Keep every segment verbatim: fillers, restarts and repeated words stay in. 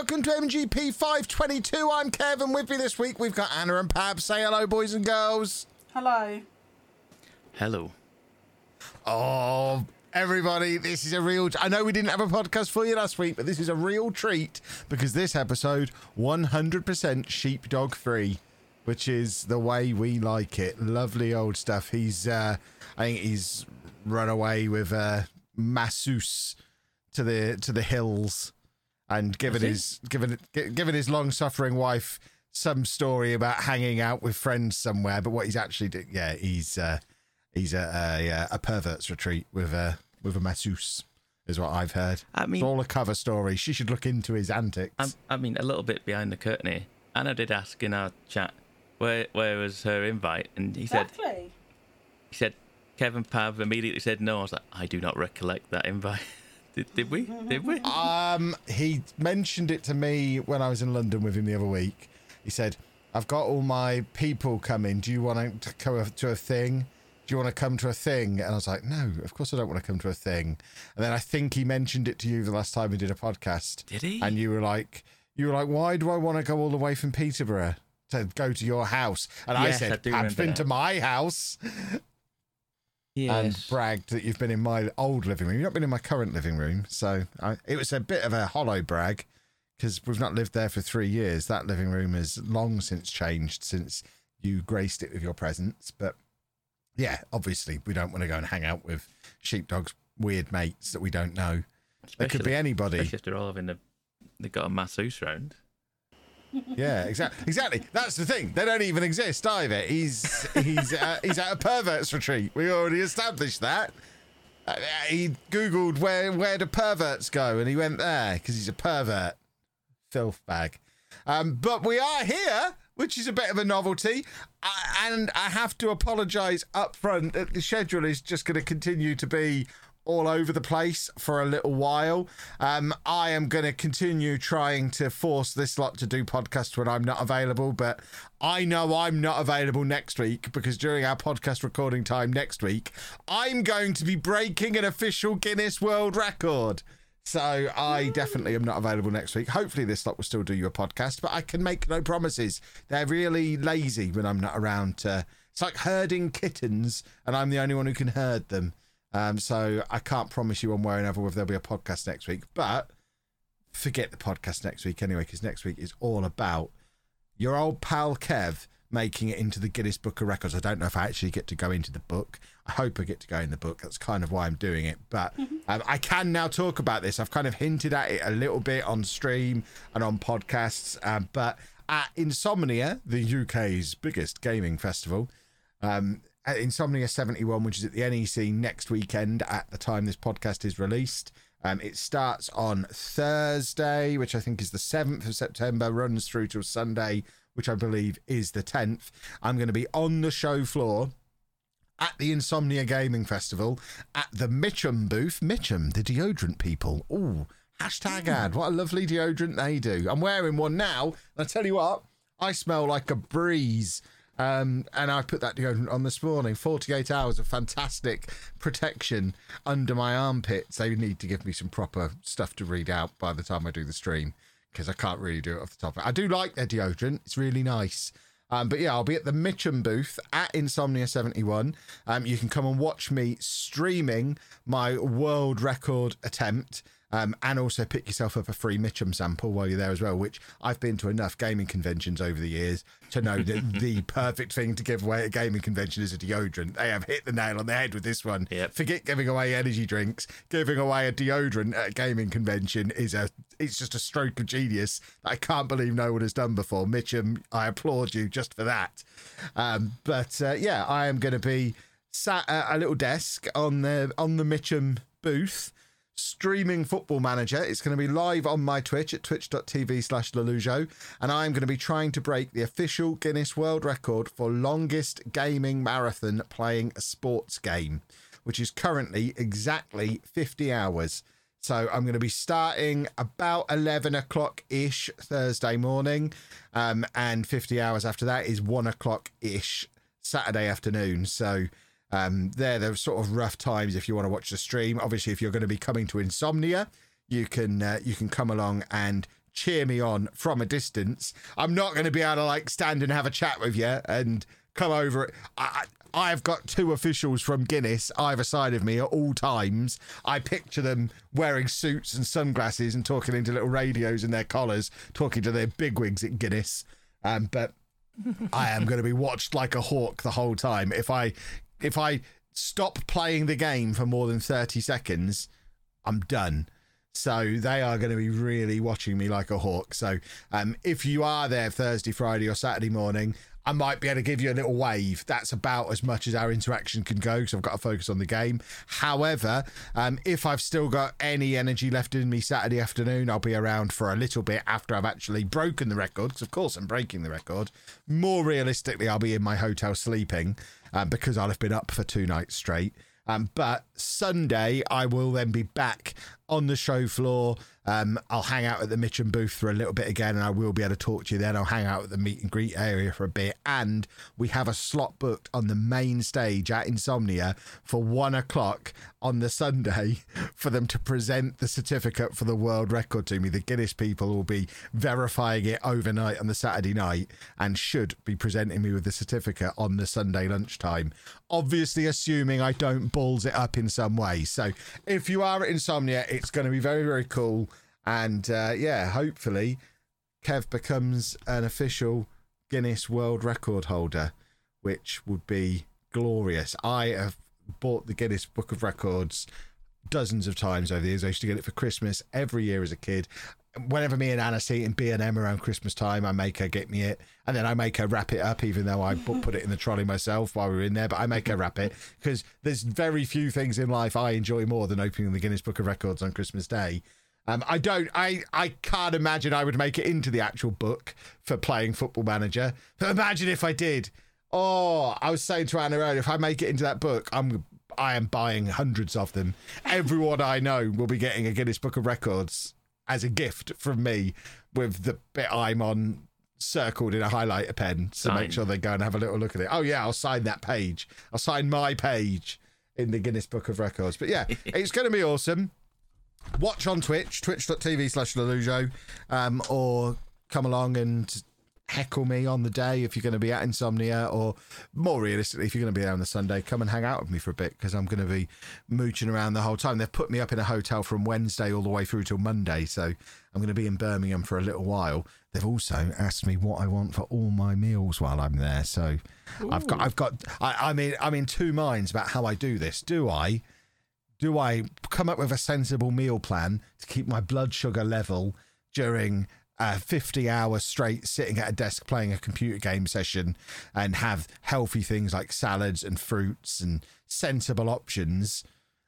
welcome to M G P five twenty-two. I'm Kevin. With me this week, we've got Anna and Pab. Say hello, boys and girls. Hello. Hello. Oh, everybody, this is a real... I know we didn't have a podcast for you last week, but this is a real treat because this episode, one hundred percent sheepdog free, which is the way we like it. Lovely old stuff. He's, uh, I think he's run away with uh, masseuse to the to the hills and given his given given his long suffering wife some story about hanging out with friends somewhere. But what he's actually doing, yeah, he's uh, he's a, a a pervert's retreat with a with a masseuse, is what I've heard. I mean, it's all a cover story. She should look into his antics. I, I mean, a little bit behind the curtain here. Anna did ask in our chat where where was her invite, and he said Exactly. he said Kevin Pav immediately said no. I was like, I do not recollect that invite. Did, did we? Did we? Um, he mentioned it to me when I was in London with him the other week. He said, I've got all my people coming. Do you want to come to a thing? Do you want to come to a thing? And I was like, no, of course I don't want to come to a thing. And then I think he mentioned it to you the last time we did a podcast. Did he? And you were like, you were like, why do I want to go all the way from Peterborough to go to your house? And Yes, I I said, do I've remember been that. to my house. Yes. And bragged that you've been in my old living room. You've not been in my current living room. So I, it was a bit of a hollow brag because we've not lived there for three years. That living room has long since changed since you graced it with your presence. But yeah, obviously we don't want to go and hang out with sheepdog's weird mates that we don't know. It could be anybody. Especially if they're all having a, they've got a masseuse round. Yeah, exactly. Exactly. That's the thing. They don't even exist either. He's he's uh, he's at a perverts retreat. We already established that. Uh, he googled where where do perverts go, and he went there because he's a pervert, filth bag. Um, but we are here, which is a bit of a novelty, I, and I have to apologise up front that the schedule is just going to continue to be all over the place for a little while. Um, I am going to continue trying to force this lot to do podcasts when I'm not available, but I know I'm not available next week because during our podcast recording time next week, I'm going to be breaking an official Guinness World Record. So I definitely am not available next week. Hopefully this lot will still do you a podcast, but I can make no promises. They're really lazy when I'm not around to... It's like herding kittens, and I'm the only one who can herd them. Um, so I can't promise you one way or another whether there'll be a podcast next week, but forget the podcast next week anyway, because next week is all about your old pal Kev making it into the Guinness Book of Records. I don't know if I actually get to go into the book. I hope I get to go in the book. That's kind of why I'm doing it. But um, I can now talk about this. I've kind of hinted at it a little bit on stream and on podcasts. Um, but at Insomnia, the U K's biggest gaming festival, um, at Insomnia seventy-one, which is at the N E C next weekend at the time this podcast is released. Um, it starts on Thursday, which I think is the seventh of September, runs through till Sunday, which I believe is the tenth. I'm going to be on the show floor at the Insomnia Gaming Festival at the Mitchum booth. Mitchum, the deodorant people. Ooh, hashtag ad. What a lovely deodorant they do. I'm wearing one now. And I tell you what, I smell like a breeze. Um, and I put that deodorant on this morning. forty-eight hours of fantastic protection under my armpits. They need to give me some proper stuff to read out by the time I do the stream, because I can't really do it off the top of it. I do like their deodorant. It's really nice. Um, but yeah, I'll be at the Mitchum booth at Insomnia seventy-one. Um, you can come and watch me streaming my world record attempt. Um, and also pick yourself up a free Mitchum sample while you're there as well, which I've been to enough gaming conventions over the years to know that the perfect thing to give away at a gaming convention is a deodorant. They have hit the nail on the head with this one. Yep. Forget giving away energy drinks. Giving away a deodorant at a gaming convention is a it's just a stroke of genius that I can't believe no one has done before. Mitchum, I applaud you just for that. Um, but uh, yeah, I am going to be sat at a little desk on the on the Mitchum booth, streaming Football Manager. It's going to be live on my Twitch at twitch.tv slash Lelujo, and I'm going to be trying to break the official Guinness World Record for longest gaming marathon playing a sports game, which is currently exactly fifty hours. So I'm going to be starting about eleven o'clock-ish Thursday morning, um, and fifty hours after that is one o'clock-ish Saturday afternoon. So Um, they're the sort of rough times if you want to watch the stream. Obviously, if you're going to be coming to Insomnia, you can uh, you can come along and cheer me on from a distance. I'm not going to be able to like stand and have a chat with you and come over. I, I've got two officials from Guinness either side of me at all times. I picture them wearing suits and sunglasses and talking into little radios in their collars, talking to their bigwigs at Guinness. Um, but I am going to be watched like a hawk the whole time. If I, if I stop playing the game for more than thirty seconds, I'm done. So they are going to be really watching me like a hawk. So um, if you are there Thursday, Friday or Saturday morning, I might be able to give you a little wave. That's about as much as our interaction can go because I've got to focus on the game. However, um, if I've still got any energy left in me Saturday afternoon, I'll be around for a little bit after I've actually broken the record, because of course I'm breaking the record. More realistically, I'll be in my hotel sleeping um, because I'll have been up for two nights straight. Um, but Sunday, I will then be back on the show floor. Um, I'll hang out at the Mitcham booth for a little bit again, and I will be able to talk to you then. I'll hang out at the meet and greet area for a bit, and we have a slot booked on the main stage at Insomnia for one o'clock on the Sunday for them to present the certificate for the world record to me. The Guinness people will be verifying it overnight on the Saturday night and should be presenting me with the certificate on the Sunday lunchtime. Obviously, assuming I don't balls it up in some way. So if you are at Insomnia, it's going to be very, very cool. And uh, yeah, hopefully Kev becomes an official Guinness World Record holder, which would be glorious. I have bought the Guinness Book of Records dozens of times over the years. I used to get it for Christmas every year as a kid. Whenever me and Anna see it in B and M around Christmas time, I make her get me it, and then I make her wrap it up, even though I put it in the trolley myself while we were in there, but I make her wrap it, because there's very few things in life I enjoy more than opening the Guinness Book of Records on Christmas Day. Um, I don't, I, I can't imagine I would make it into the actual book for playing Football Manager, but imagine if I did. Oh, I was saying to Anna earlier, if I make it into that book, I'm, I am buying hundreds of them. Everyone I know will be getting a Guinness Book of Records as a gift from me, with the bit I'm on circled in a highlighter pen to Sign. make sure they go and have a little look at it. Oh yeah, I'll sign that page. I'll sign my page in the Guinness Book of Records. But yeah, it's going to be awesome. Watch on Twitch, twitch.tv slash Lelujo, um, or come along and heckle me on the day if you're going to be at Insomnia, or more realistically, if you're going to be there on the Sunday, come and hang out with me for a bit, because I'm going to be mooching around the whole time. They've put me up in a hotel from Wednesday all the way through till Monday, so I'm going to be in Birmingham for a little while. They've also asked me what I want for all my meals while I'm there, so Ooh. I've got, I've got, I, I mean, I'm in two minds about how I do this. Do I? Do I come up with a sensible meal plan to keep my blood sugar level during a fifty hours straight sitting at a desk playing a computer game session, and have healthy things like salads and fruits and sensible options?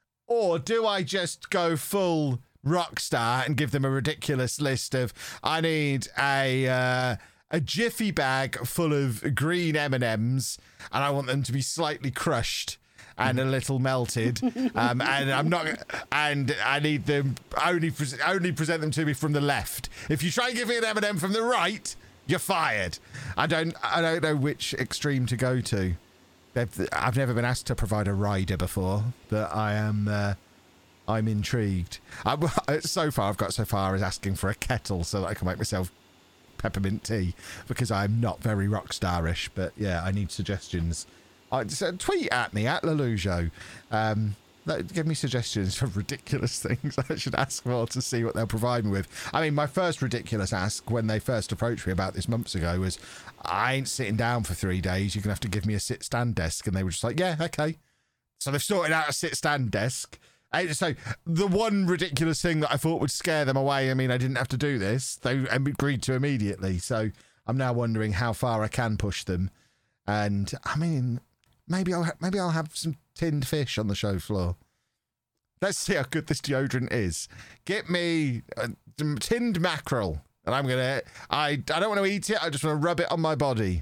Or do I just go full rock star and give them a ridiculous list of, I need a uh, a jiffy bag full of green M and M's, and I want them to be slightly crushed and a little melted, um, and I'm not, and I need them only pre- only present them to me from the left. If you try and give me an M and M from the right, you're fired. I don't I don't know which extreme to go to. They've, I've never been asked to provide a rider before, but I am uh, I'm intrigued. I, so far, I've got so far as asking for a kettle so that I can make myself peppermint tea, because I'm not very rock starish. But yeah, I need suggestions. I, so tweet at me at Lelujo. Um, give me suggestions for ridiculous things I should ask for to see what they'll provide me with. I mean, my first ridiculous ask when they first approached me about this months ago was, I ain't sitting down for three days. You're going to have to give me a sit-stand desk. And they were just like, yeah, okay. So they've sorted out a sit-stand desk. And so the one ridiculous thing that I thought would scare them away, I mean, I didn't have to do this. They agreed to immediately. So I'm now wondering how far I can push them. And I mean, maybe I'll ha- maybe I'll have some tinned fish on the show floor. Let's see how good this deodorant is. Get me uh, some tinned mackerel, and I'm gonna. I I don't want to eat it. I just want to rub it on my body.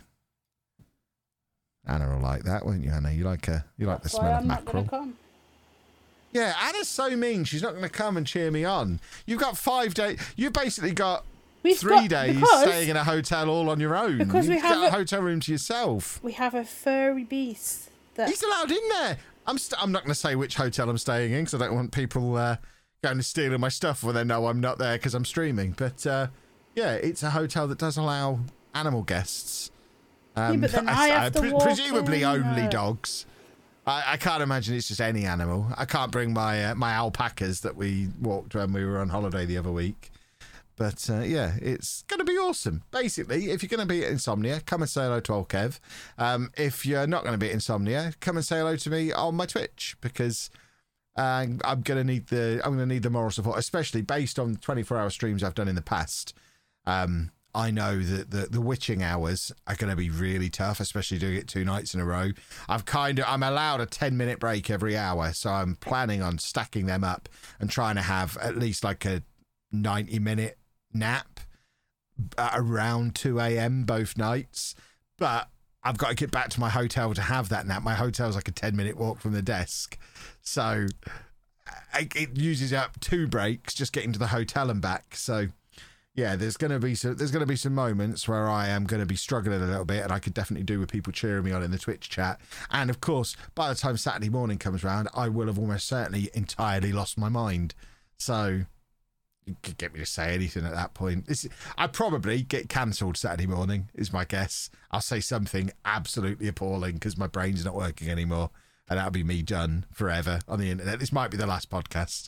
Anna will like that, won't you, Anna? You like a you like That's the smell why of I'm mackerel. Not gonna come. Yeah, Anna's so mean. She's not going to come and cheer me on. You've got five days. You've basically got. We've Three got, days because, staying in a hotel all on your own. Because we You've have got a, a hotel room to yourself. We have a furry beast. That He's allowed in there. I'm st- I'm not going to say which hotel I'm staying in, because I don't want people uh, going and stealing my stuff when they know I'm not there because I'm streaming. But uh, Yeah, it's a hotel that does allow animal guests. Um, Yeah, but then I have to pre- walk presumably in, only uh, dogs. I, I can't imagine it's just any animal. I can't bring my uh, my alpacas that we walked when we were on holiday the other week. But uh, yeah, it's going to be awesome. Basically, if you're going to be at Insomnia, come and say hello to old Kev. Um, if you're not going to be at Insomnia, come and say hello to me on my Twitch, because uh, I'm going to need the I'm going to need the moral support, especially based on twenty-four hour streams I've done in the past. Um, I know that the, the witching hours are going to be really tough, especially doing it two nights in a row. I've kind of I'm allowed a ten minute break every hour, so I'm planning on stacking them up and trying to have at least like a ninety minute nap at around two a.m. both nights. But I've got to get back to my hotel to have that nap. My hotel's like a ten minute walk from the desk, so it uses up two breaks just getting to the hotel and back. So yeah, there's going to be some, there's going to be some moments where I am going to be struggling a little bit, and I could definitely do with people cheering me on in the Twitch chat. And of course, by the time Saturday morning comes around, I will have almost certainly entirely lost my mind. So you could get me to say anything at that point. It's, I'd probably get cancelled Saturday morning, is my guess. I'll say something absolutely appalling because my brain's not working anymore, and that'll be me done forever on the internet. This might be the last podcast.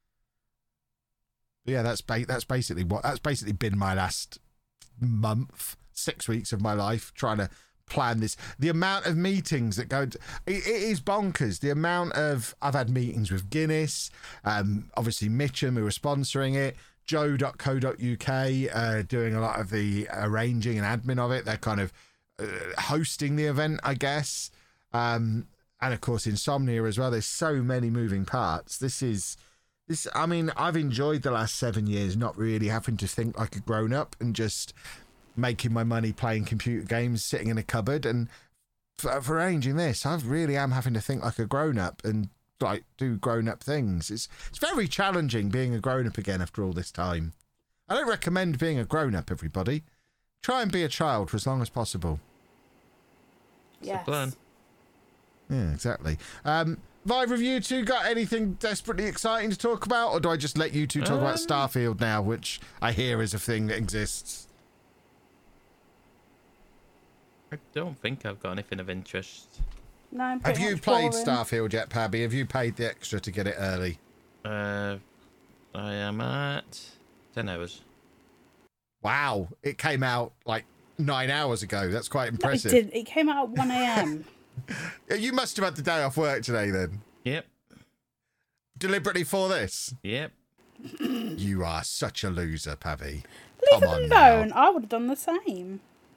But yeah, that's ba- that's basically what that's basically been my last month, six weeks of my life trying to plan this. The amount of meetings that go, to, it, it is bonkers. The amount of I've had meetings with Guinness, um, obviously Mitchum who are sponsoring it, joe dot co dot uk uh, doing a lot of the arranging and admin of it. They're kind of uh, hosting the event, I guess, um, and of course Insomnia as well. There's so many moving parts. This is. This, I mean, I've enjoyed the last seven years not really having to think like a grown-up and just making my money playing computer games, sitting in a cupboard. And for, for arranging this, I really am having to think like a grown-up and like do grown-up things. It's it's very challenging being a grown-up again after all this time. I don't recommend being a grown-up, everybody. Try and be a child for as long as possible. Yes. plan. Yeah, exactly. Um... Have either of you two got anything desperately exciting to talk about, or do I just let you two talk Um, about Starfield now, which I hear is a thing that exists? I don't think I've got anything of interest. No, I'm Have pretty you much played boring. Starfield yet, Pabby? Have you paid the extra to get it early? Uh, I am at ten hours. Wow, it came out like nine hours ago. That's quite No, it impressive. did. It came out at one a.m. You must have had the day off work today then. Yep. Deliberately for this. Yep. You are such a loser, Pabby. Leave Come it on alone. now. I would have done the same.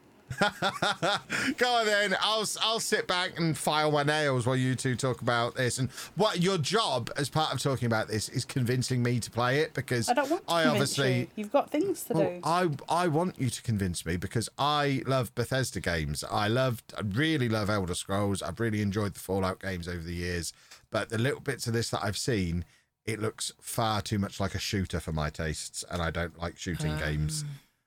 Go on then. I'll I'll sit back and file my nails while you two talk about this. And what your job as part of talking about this is convincing me to play it, because I don't want to I convince obviously you. You've got things to well, do. I I want you to convince me, because I love Bethesda games. I loved I really love Elder Scrolls. I've really enjoyed the Fallout games over the years, but the little bits of this that I've seen, it looks far too much like a shooter for my tastes, and I don't like shooting Um, games.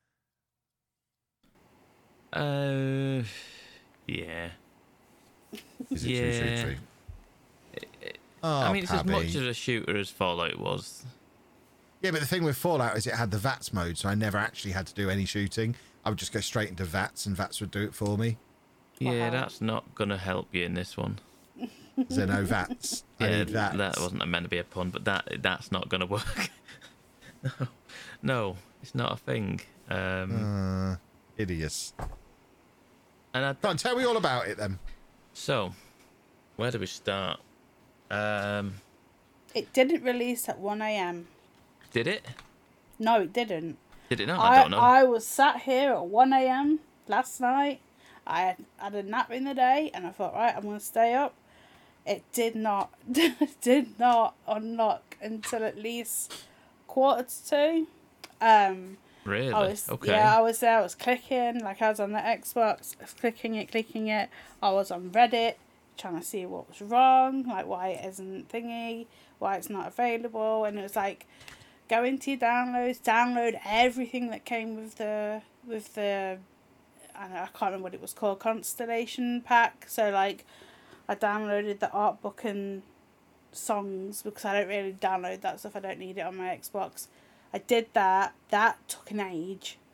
Uh, yeah. Is it yeah. too shootery? Oh, I mean, it's Pabby. as much as a shooter as Fallout was. Yeah, but the thing with Fallout is it had the V A T S mode, so I never actually had to do any shooting. I would just go straight into V A T S, and V A T S would do it for me. Yeah, Wow. that's not gonna help you in this one. Is there no V A T S? I Yeah, need V A T S. that wasn't meant to be a pun, but that that's not gonna work. no, no, it's not a thing. Um, Uh, idiots. and I, Go on, tell me all about it then. so, where do we start? Um, It didn't release at one a.m. did it? No, it didn't. Did it not? I, I, don't know. I was sat here at one a.m. last night. I had, had a nap in the day, and I thought, right, I'm going to stay up. It did not, did not unlock until at least quarter to two. Um, really? I was, okay. yeah, I was there. I was clicking, like I was on the Xbox, I was clicking it, clicking it. I was on Reddit, trying to see what was wrong, like why it isn't thingy, why it's not available, and it was like, go into your downloads, download everything that came with the with the, I, don't know, I can't remember what it was called, Constellation Pack. So like, I downloaded the art book and songs because I don't really download that stuff. I don't need it on my Xbox. I did that. That took an age.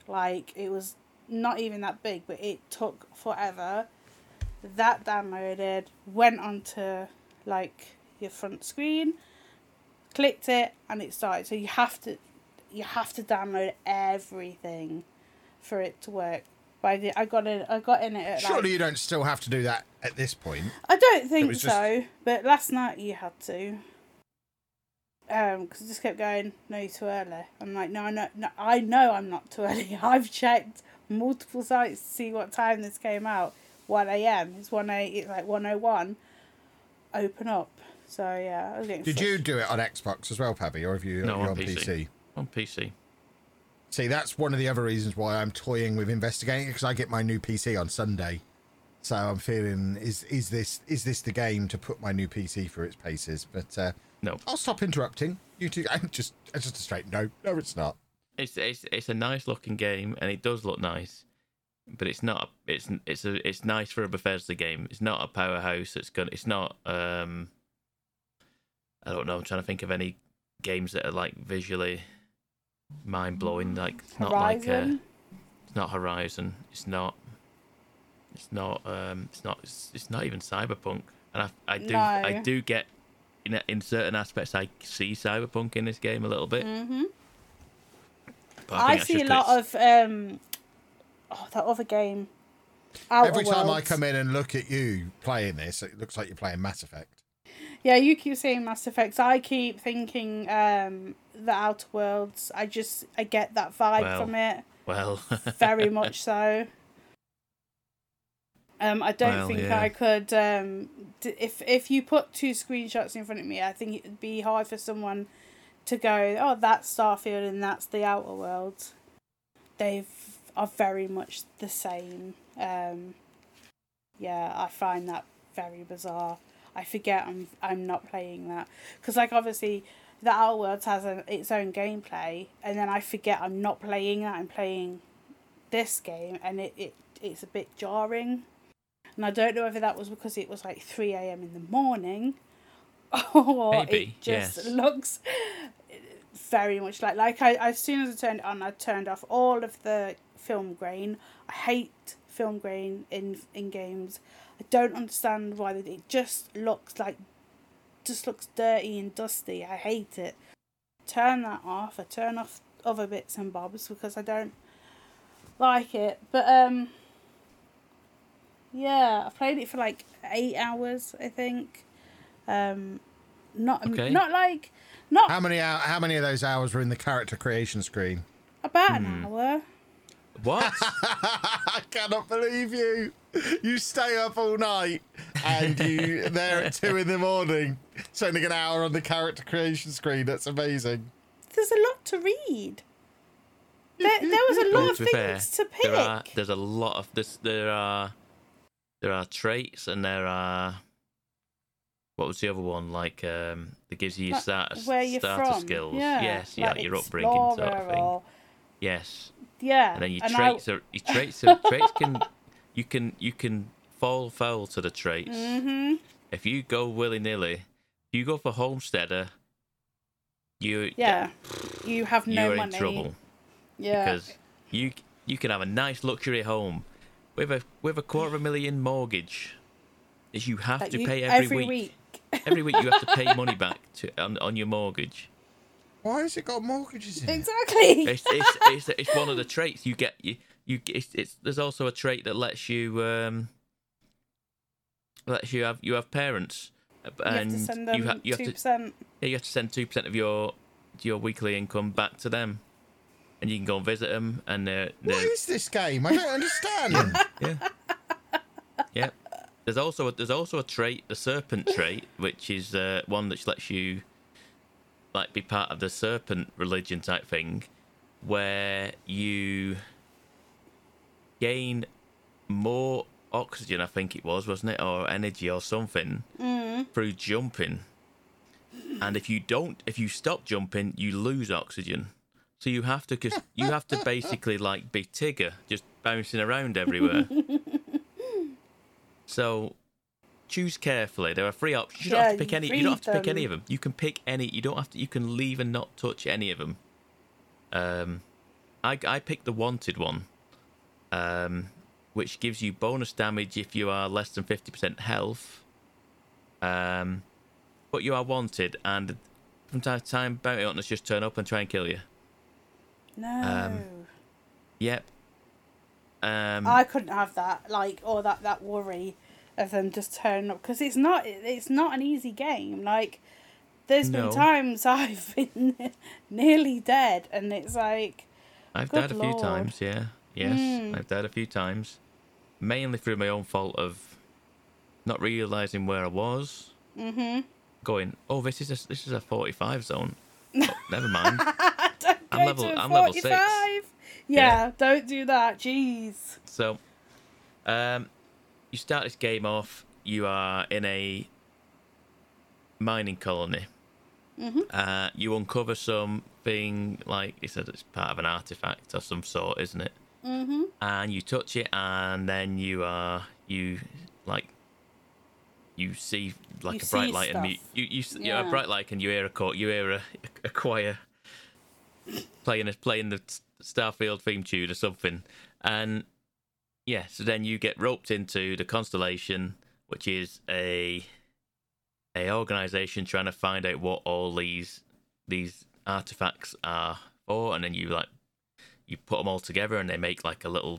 Like, it was not even that big, but it took forever. That downloaded, went onto, like, your front screen, clicked it, and it started. So you have to, you have to download everything for it to work. But I, did, I got in, I got in it at Surely like, you don't still have to do that at this point. I don't think was so, just- but last night you had to. Um, because it just kept going, no, you're too early. I'm like, no, no, no, I know I'm not too early. I've checked multiple sites to see what time this came out. one a.m. It's one a. It's like one oh one. Open up. So yeah, I was getting. Did you frustrated. do it on Xbox as well, Pabby, or have you No, you're on on P C. P C? On P C. See, that's one of the other reasons why I'm toying with investigating, because I get my new P C on Sunday. So I'm feeling, is is this is this the game to put my new P C through its paces? But uh, No. I'll stop interrupting. You two, I'm just, it's just a straight no. No, it's not. It's it's it's a nice looking game, and it does look nice, but it's not. It's it's a it's nice for a Bethesda game. It's not a powerhouse. It's gonna. It's not. Um, I don't know. I'm trying to think of any games that are like visually mind blowing. Like it's not like Horizon. uh it's not Horizon. It's not. It's not. Um, it's not. It's, it's not even Cyberpunk. And I I do No. I do get in in certain aspects I see Cyberpunk in this game a little bit. Mhm. But I, think that's see a just lot 'cause of um. Oh, that other game. Outer Every time I Worlds. come in and look at you playing this, it looks like you're playing Mass Effect. Yeah, you keep saying Mass Effect. I keep thinking um the Outer Worlds. I just I get that vibe Well. from it. Well, Very much so. Um, I don't Well, think yeah. I could. Um, d- if if you put two screenshots in front of me, I think it'd be hard for someone to go, "Oh, that's Starfield and that's the Outer Worlds." They are very much the same. Um, yeah, I find that very bizarre. I forget I'm I'm not playing that because, like, obviously, the Outer Worlds has a, its own gameplay, and then I forget I'm not playing that. I'm playing this game, and it, it it's a bit jarring. And I don't know whether that was because it was like three a.m. in the morning, or Maybe, it just yes. looks very much like like I as soon as I turned it on, I turned off all of the film grain. I hate film grain in in games. I don't understand why they, it just looks like just looks dirty and dusty. I hate it. Turn that off. I turn off other bits and bobs because I don't like it. But um. Yeah, I played it for like eight hours, I think. Um, not Okay. not like not How many hou- how many of those hours were in the character creation screen? about an Hmm. hour. what? I cannot believe you. You stay up all night and you there at two in the morning, spending an hour on the character creation screen. That's amazing. There's a lot to read. There, there was a lot Well, of to be fair, things to pick. there are there's a lot of this. There are there are traits and there are. What was the other one like? Um, that gives you your Like, starter, where you're starter from. skills. Yeah, Yes, yeah, like your upbringing sort of Explorer thing. or- Yes, Yeah, and then your and traits are your traits. Are, traits can you can you can fall foul to the traits. Mm-hmm. If you go willy nilly, if you go for homesteader, you Yeah, you have no you're money. in trouble. Yeah, Because you you can have a nice luxury home with a with a quarter of a million mortgage. Is you have Like to you- pay every, every week. week. Every week you have to pay money back to on, on your mortgage. Why has it got mortgages in it? Exactly. It's it's, it's it's one of the traits you get. You you it's, it's there's also a trait that lets you um lets you have you have parents You have and to send them you, ha- you have two to percent. yeah, you have to send two percent of your your weekly income back to them, and you can go and visit them. And they're, What they're is this game? I don't understand. yeah, yeah. There's also a, there's also a trait, the serpent trait, which is uh, one that lets you like be part of the serpent religion type thing, where you gain more oxygen. I think it was, wasn't it, or energy or something Mm. through jumping. And if you don't, if you stop jumping, you lose oxygen. So you have to, cause you have to basically like be Tigger, just bouncing around everywhere. So choose carefully. There are three options. You don't have to Yeah, pick any. You don't have to read pick any of them. them. You can pick any. You don't have to. You can leave and not touch any of them. Um, I I picked the wanted one, um, which gives you bonus damage if you are less than fifty percent health. Um, but you are wanted, and from time to time, bounty hunters just turn up and try and kill you. No. Um, Yep. Um, I couldn't have that, like, or that, that worry of them just turning up, because it's not it's not an easy game. Like, there's No. been times I've been nearly dead, and it's like, I've good died a Lord. few times, yeah. Yes, Mm. I've died a few times. Mainly through my own fault of not realising where I was. mm-hmm. Going, oh, this is a, this is a forty-five zone. Oh, never mind. Don't I'm go level- to a I'm level six. forty-five. Yeah, Yeah. don't do that. Jeez. So, um, you start this game off. You are in a mining colony. Mm-hmm. Uh, you uncover something like you said. It's part of an artifact of some sort, isn't it? Mm-hmm. And you touch it, and then you are you like you see like You a bright see light, and you stuff. you you, s- you Yeah. a bright light, and you hear a co- you hear a, a choir playing a, playing the Starfield theme tune or something, and yeah, so then you get roped into the Constellation, which is a a organization trying to find out what all these these artifacts are for, and then you like you put them all together, and they make like a little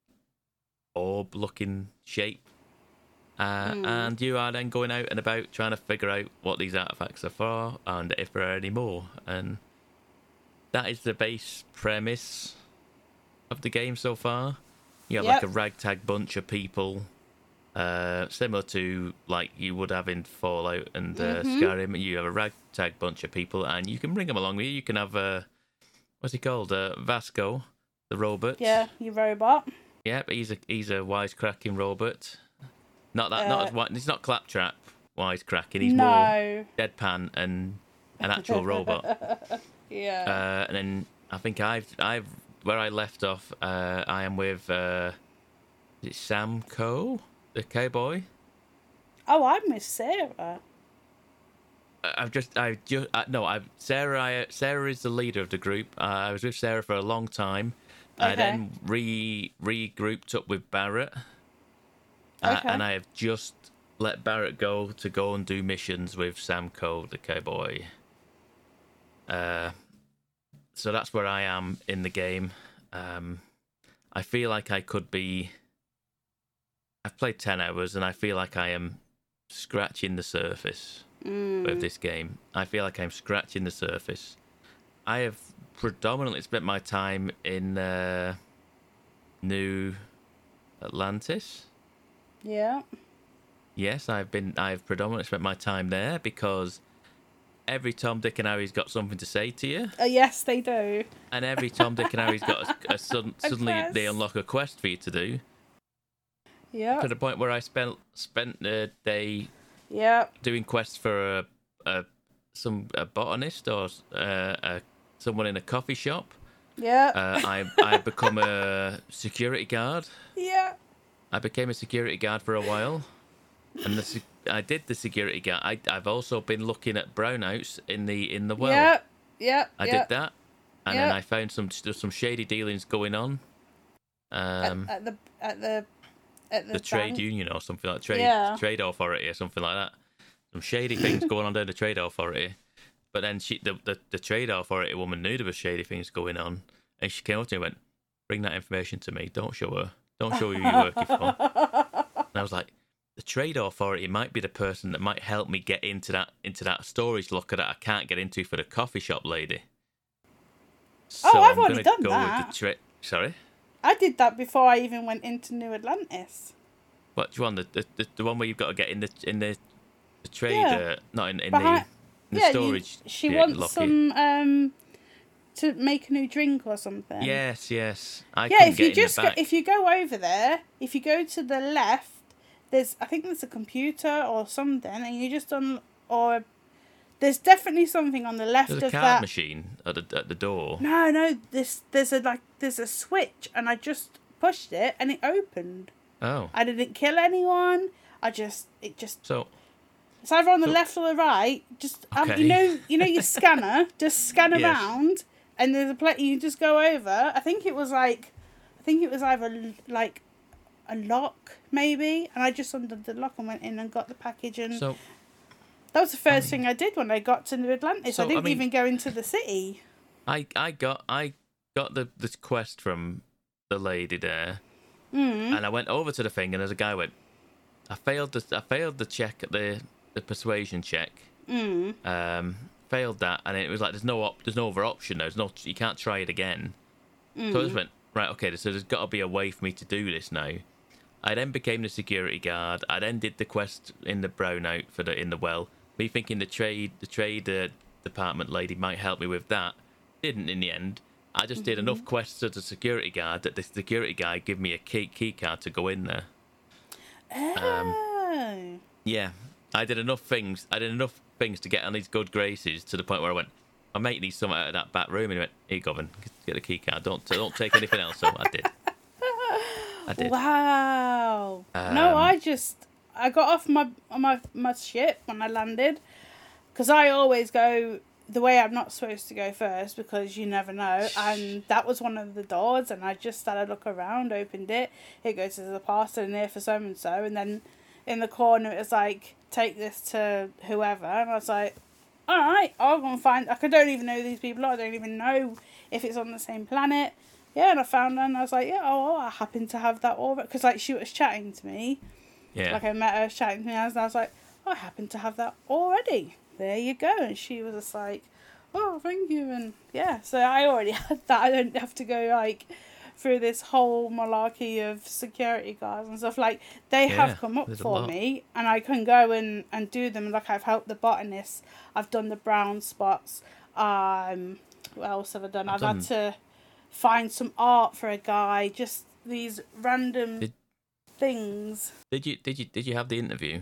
orb looking shape. Uh, Mm. And you are then going out and about trying to figure out what these artifacts are for and if there are any more. And that is the base premise of the game so far. You have like Yep. a ragtag bunch of people, uh, similar to like you would have in Fallout and uh, Mhm. Skyrim. You have a ragtag bunch of people, and you can bring them along with you. You can have uh, what's he called? Uh, Vasco, the robot. Yeah, you robot. Yep, he's a he's a wisecracking robot. Not that, not Uh, as wi- he's not claptrap wisecracking. He's more No. deadpan and an actual robot. Yeah. Uh, and then I think I've I've where I left off. Uh, I am with uh, is it Sam Coe, the cowboy. Oh, I miss Sarah. I- I've just I just uh, no I Sarah I, Sarah is the leader of the group. Uh, I was with Sarah for a long time. I Okay. then re regrouped up with Barrett. Uh, Okay. and I have just let Barrett go to go and do missions with Sam Coe, the cowboy. Uh, so that's where I am in the game. Um, I feel like I could be. I've played ten hours, and I feel like I am scratching the surface Mm. with this game. I feel like I'm scratching the surface. I have predominantly spent my time in uh, New Atlantis. Yeah. Yes, I've been. I've predominantly spent my time there because every Tom, Dick, and Harry's got something to say to you, Uh, yes, they do. and every Tom, Dick, and Harry's got a, a sudden, A suddenly they quest. unlock a quest for you to do. Yeah. To the point where I spent spent the day Yeah. doing quests for a, a some a botanist or uh, a someone in a coffee shop. Yeah. Uh, I I become a security guard. yeah. I became a security guard for a while, and the, se- I did the security guard. I, I've also been looking at brownouts in the in the well. Yeah. Yeah. I yeah. did that, and then Yeah. I found some there's some shady dealings going on. Um, at, at the at the at the, the trade bank. union or something like trade Yeah. trade authority or something like that. Some shady things going on down the trade authority, but then she the, the the trade authority woman knew there was shady things going on, and she came up to me and went, "Bring that information to me. Don't show her. Don't show who you're working for." And I was like, the trade authority might be the person that might help me get into that into that storage locker that I can't get into for the coffee shop lady. So Oh, I've I'm already gonna done go that. with the trade. Sorry, I did that before I even went into New Atlantis. what do you want? The, the the the one where you've got to get in the in the the trade, Yeah. uh, not in, in Behind- the, in yeah, the you- storage. she yeah, wants locker. some um to make a new drink or something. Yes, yes. I Yeah, couldn't if you get in just the go, back. if you go over there, if you go to the left, there's I think there's a computer or something, and you just on or there's definitely something on the left There's a of card that. machine at the at the door. No, no, this there's a like there's a switch, and I just pushed it and it opened. Oh, I didn't kill anyone. I just it just so it's either on the So- left or the right. Just um, Okay. you know you know your scanner. Just scan Yes. around, and there's a place you just go over. I think it was like, I think it was either like a lock maybe, and I just undid the lock and went in and got the package, and So that was the first I mean, thing I did when I got to New Atlantis. so, I didn't I mean, even go into the city. I I got I got the this quest from the lady there, Mm. and I went over to the thing, and as a guy went, I failed the I failed the check at the the persuasion check. Mm. Um, failed that, and it was like there's no op- there's no other option. There's no you can't try it again. Mm. So I just went right. Okay, so there's got to be a way for me to do this now. I then became the security guard. I then did the quest in the brownout for the in the well. Me thinking the trade the trade uh, department lady might help me with that. Didn't in the end. I just did enough quests as a security guard that the security guy gave me a key key card to go in there. Oh. Yeah, I did enough things. I did enough things to get on these good graces to the point where I went, my mate needs something out of that back room, and he went, here, Govern, get the key card. Don't don't take anything else. So I did. I did. Wow. Um, no, I just I got off my my my ship when I landed, because I always go the way I'm not supposed to go first, because you never know. And that was one of the doors, and I just started to look around, opened it. It goes to the parcel in there for so and so, and then in the corner it was like, take this to whoever, and I was like, all right, I'll go and find. Like, I don't even know who these people are. I don't even know if it's on the same planet. Yeah, and I found her, and I was like, yeah, oh, I happen to have that already. Because, like, she was chatting to me. Yeah. Like, I met her, chatting to me, and I was like, oh, I happen to have that already. There you go. And she was just like, oh, thank you. And, yeah, so I already had that. I don't have to go, like, through this whole malarkey of security guards and stuff. Like, they Yeah, have come up there's a for lot. me, and I can go and, and do them. Like, I've helped the botanist. I've done the brown spots. Um, what else have I done? I've I've, had to find some art for a guy. Just these random Did- things. Did you did you did you have the interview?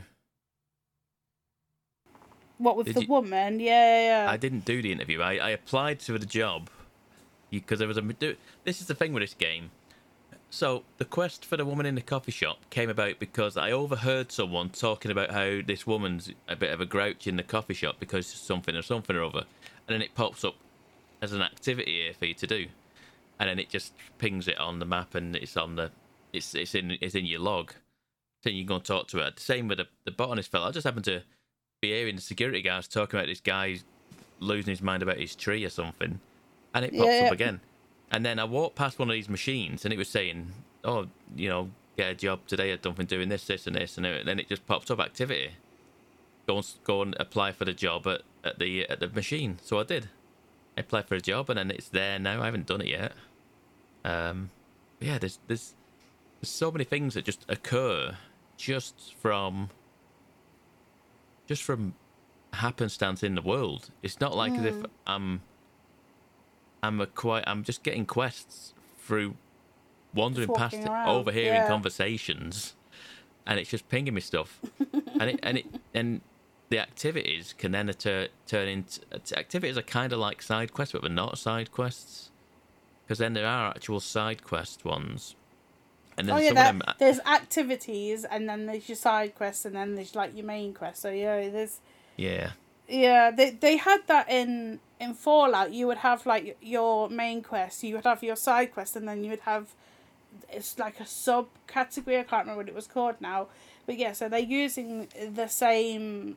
What with Did the you- woman? Yeah, yeah, yeah. I didn't do the interview. I, I applied for the job because there was a. This is the thing with this game. So the quest for the woman in the coffee shop came about because I overheard someone talking about how this woman's a bit of a grouch in the coffee shop because something or something or other, and then it pops up as an activity here for you to do, and then it just pings it on the map and it's on the, it's it's in it's in your log. Then you can go and talk to her. The same with the the botanist fella. I just happened to be hearing the security guards talking about this guy losing his mind about his tree or something, and it pops Yeah. up again. And then I walked past one of these machines, and it was saying, "Oh, you know, get a job today at something doing this, this, and this," and then it just popped up activity. Go and go and apply for the job at, at the at the machine. So I did. I applied for a job, and then it's there now. I haven't done it yet. Um, but yeah, there's there's there's so many things that just occur just from just from happenstance in the world. It's not like as if I'm I'm a quite I'm just getting quests through wandering Just past walking it, around, overhearing yeah. conversations, and it's just pinging me stuff. and it and it and the activities can then tur- turn into activities are kind of like side quests, but they're not side quests, because then there are actual side quest ones. And then Oh yeah, some that, of them, there's activities, and then there's your side quests, and then there's like your main quest. So yeah, there's yeah, yeah, they they had that in in Fallout. You would have like your main quest, you would have your side quest, and then you would have, it's like a subcategory. I can't remember what it was called now, but yeah. So they're using the same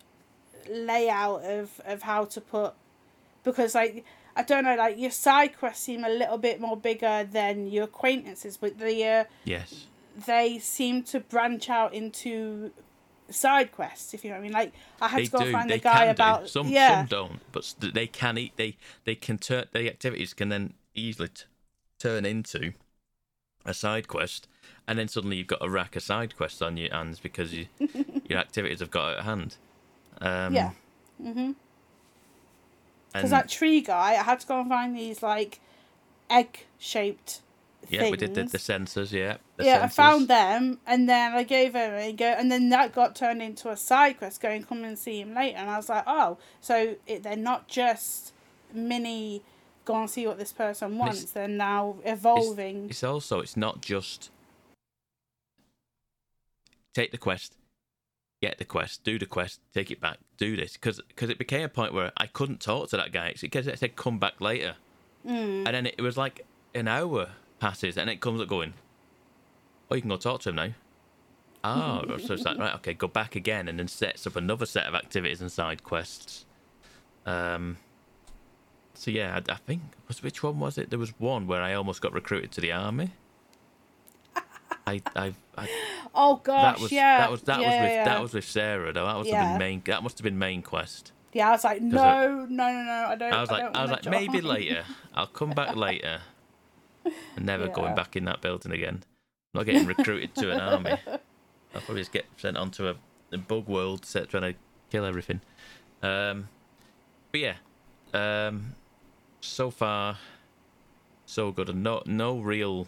layout of of how to put, because like, I don't know, like your side quests seem a little bit more bigger than your acquaintances, but the uh, yes, they seem to branch out into side quests, if you know what I mean. Like, I had they to go do. and find They the guy can about do. Some yeah some don't, but s- they can eat. They they can turn. The activities can then easily t- turn into a side quest, and then suddenly you've got a rack of side quests on your hands because you, your activities have got out of hand. Um, yeah. Mhm. Because and that tree guy, I had to go and find these like egg shaped yeah, things. we did the, the sensors. Yeah, the yeah, I sensors. found them, and then I gave him and go, and then that got turned into a side quest. Going, come and see him later, and I was like, oh, so it, they're not just mini. Go and see what this person wants. it's- They're now evolving. It's also it's not just take the quest, get the quest, do the quest, take it back, do this, because it became a point where I couldn't talk to that guy because it said come back later. Mm. And then it was like an hour passes, and it comes up going, "Oh, you can go talk to him now." Oh, so it's like, right, okay, go back again, and then sets up another set of activities and side quests. Um. So yeah, I, I think was which one was it? There was one where I almost got recruited to the army. I, I, I Oh gosh, that was yeah. that was that yeah, was with yeah. that was with Sarah though. That must have Yeah. been main. That must have been main quest. Yeah, I was like, no, I- no, no, no, I don't. I was like, don't I was wanna like, maybe join. later. I'll come back later. And never Yeah. going back in that building again. I'm not getting recruited to an army. I'll probably just get sent onto a, a bug world, set trying to kill everything. Um, but yeah, um, so far, so good, and no no real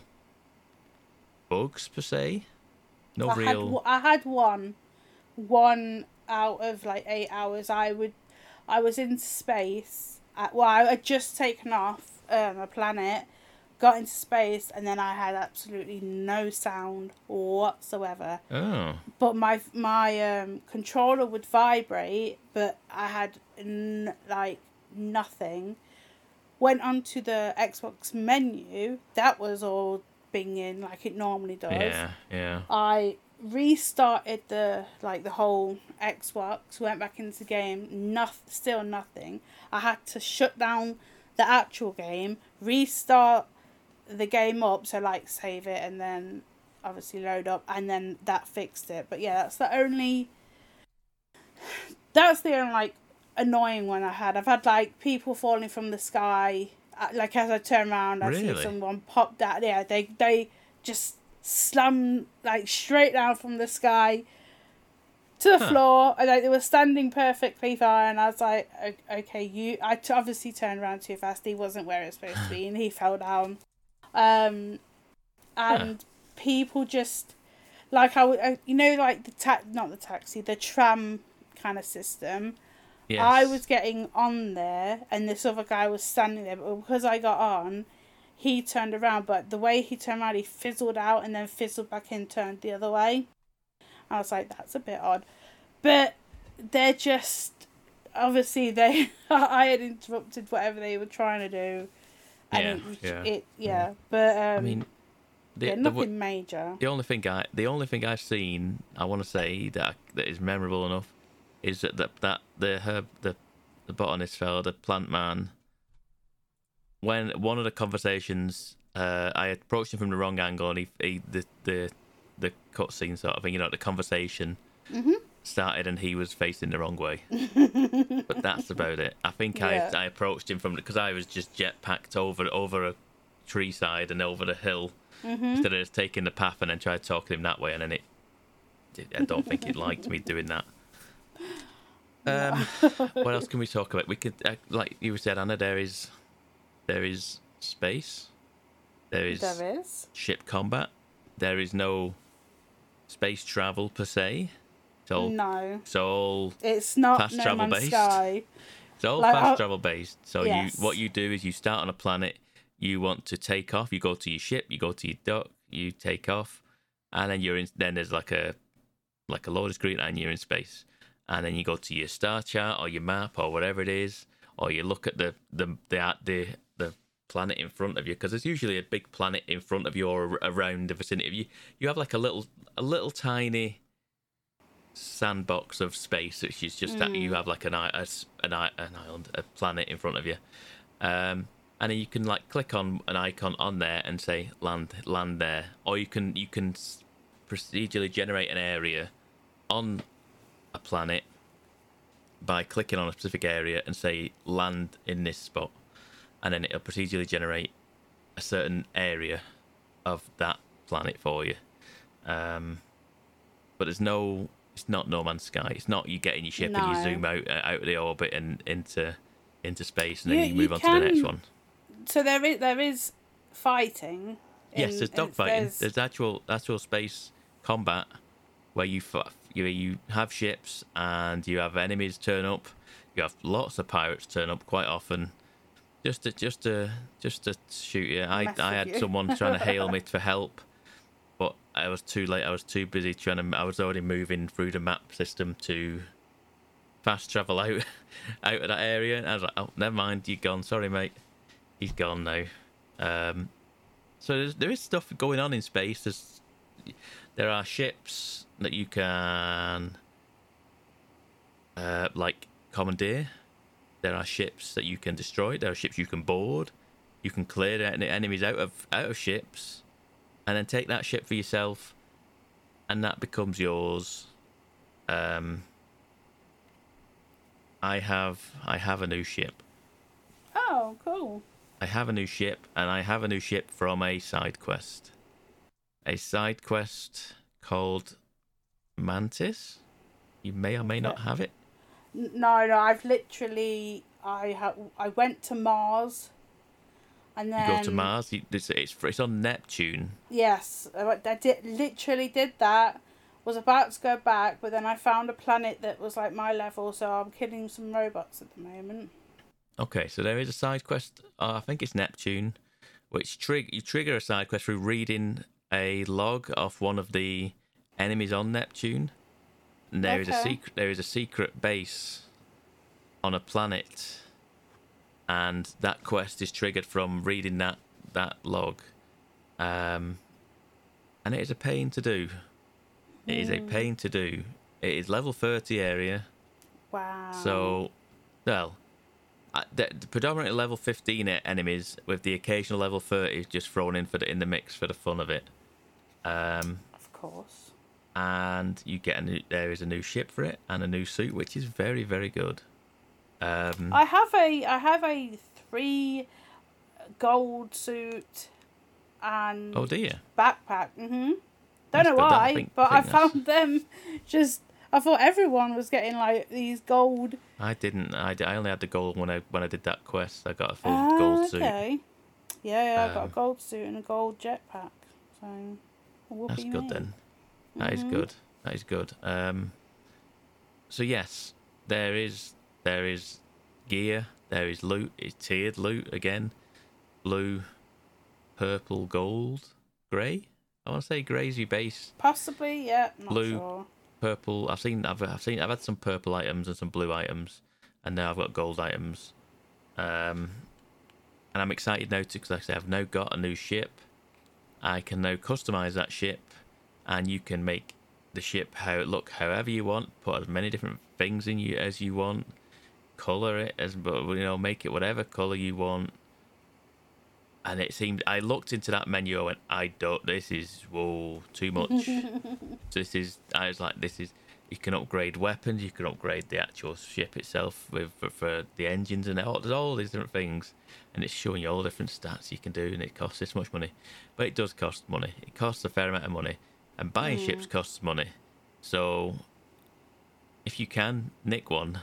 bugs per se. No I had, real. w- I had one, one out of like eight hours. I would, I was in space. At, well, I had just taken off um, a planet, got into space, and then I had absolutely no sound whatsoever. Oh, But my my um, controller would vibrate, but I had n- like nothing. Went onto the Xbox menu. That was all binging like it normally does. yeah, yeah. I restarted the like the whole Xbox, went back into the game, nothing, still nothing. I had to shut down the actual game, restart the game up, so like save it and then obviously load up, and then that fixed it. But yeah, that's the only that's the only like annoying one I had. I've had like people falling from the sky. uh, Like as I turn around, I see Really? someone pop that. Yeah, they they just slam like straight down from the sky to the Huh. floor, and like they were standing perfectly fine. And I was like, "O- okay, you. I t- obviously turned around too fast. He wasn't where it's supposed to be, and he fell down. Um, and people just like I, would- uh, you know, like the ta- not the taxi, the tram kind of system. Yes. I was getting on there, and this other guy was standing there, but because I got on, he turned around. But the way he turned around, he fizzled out and then fizzled back in, turned the other way. I was like, that's a bit odd. But they're just obviously they. I had interrupted whatever they were trying to do, and Yeah, it, was- yeah. it yeah. But um, I mean, the, yeah, the, nothing major. the only thing I the only thing I've seen I want to say that that is memorable enough is that that, that the herb the the botanist fellow, the plant man, when one of the conversations uh, I approached him from the wrong angle, and he, he the the the cutscene sort of thing, you know, the conversation Mhm. started and he was facing the wrong way. But that's about it. I think Yeah. I I approached him from because I was just jetpacked over over a tree side and over the hill Mhm. instead of just taking the path and then tried talking him that way, and then it, it I don't think it liked me doing that. Um, what else can we talk about? We could, uh, like you said, Anna. There is, there is space. There is There is. ship combat. There is no space travel per se. It's all, No, it's all, it's not fast No travel Man's based. Sky. it's all Like, fast I'll- travel based. So Yes. you, what you do is you start on a planet. You want to take off. You go to your ship. You go to your dock. You take off, and then you're in. Then there's like a, like a loading screen, and you're in space. And then you go to your star chart or your map or whatever it is, or you look at the the the the, the planet in front of you, because there's usually a big planet in front of you or around the vicinity of you. You have like a little a little tiny sandbox of space, which is just that you have like an i- a s- an, i- an island, a planet in front of you, um, and then you can like click on an icon on there and say land land there, or you can you can s- procedurally generate an area on a planet by clicking on a specific area and say land in this spot, and then it'll procedurally generate a certain area of that planet for you. Um, but there's no, it's not No Man's Sky. It's not you get in your ship and you No. zoom out uh, out of the orbit and into into space, and then You- you move you on to the next can- one. So there is there is fighting. Yes, in- there's in- dogfighting. there's- There's actual actual space combat where you f- you you have ships and you have enemies turn up. You have lots of pirates turn up quite often, just to just to just to shoot you. I Mess I with had you. someone trying to hail me for help, but I was too late. I was too busy trying to. I was already moving through the map system to fast travel out out of that area. And I was like, oh, never mind, you're gone. Sorry, mate. he's gone now. Um, so there's, there is stuff going on in space. There's there are ships that you can uh, like commandeer. There are ships that you can destroy. There are ships you can board. You can clear the enemies out of out of ships, and then take that ship for yourself, and that becomes yours. Um, I have I have a new ship. Oh, cool. I have a new ship, and I have a new ship from a side quest. A side quest called Mantis. You may or may not have it. No, no, I've literally I ha- I went to Mars, and then You go to Mars. You, it's, it's it's on Neptune. Yes, I I did literally did that. Was about to go back, but then I found a planet that was like my level, so I'm killing some robots at the moment. Okay, so there is a side quest. Uh, I think it's Neptune, which trig you trigger a side quest through reading a log off one of the enemies on Neptune. And there is a Okay. secret. There is a secret base on a planet, and that quest is triggered from reading that that log. Um, and it is a pain to do. It is a pain to do. It is level thirty area. Wow. So, well, uh, the, the predominantly level fifteen e- enemies with the occasional level thirty just thrown in for the in the mix for the fun of it. Um, Of course. and you get a new. There is a new ship for it and a new suit, which is very very good. Um, I have a I have a three gold suit and oh dear. backpack. Mhm. That's Don't know good. I why, think- but I I think that's- found them just. I thought everyone was getting like these gold. I didn't. I, d- I only had the gold when I when I did that quest. I got a full Ah, gold suit. okay. Yeah, yeah, I got a Um, gold suit and a gold jetpack. So. whoopee That's good me. then. That is Mhm. good. That is good. Um, so yes, there is there is gear. There is loot. It's tiered loot again. Blue, purple, gold, grey. I want to say grey's your base. Possibly, yeah. Not Blue. sure. Purple. I've seen. I've I've seen. I've had some purple items and some blue items, and now I've got gold items. Um, and I'm excited now too because, like I say, I've now got a new ship. I can now customize that ship, and you can make the ship how it look however you want. Put as many different things in you as you want. Color it as, but you know, make it whatever color you want. And it seemed I looked into that menu. I went, I don't. This is whoa, too much. This is. I was like, this is. You can upgrade weapons. You can upgrade the actual ship itself with for, for the engines and all. There's all these different things, and it's showing you all the different stats you can do, and it costs this much money. But it does cost money. It costs a fair amount of money, and buying Mm. ships costs money. So, if you can nick one,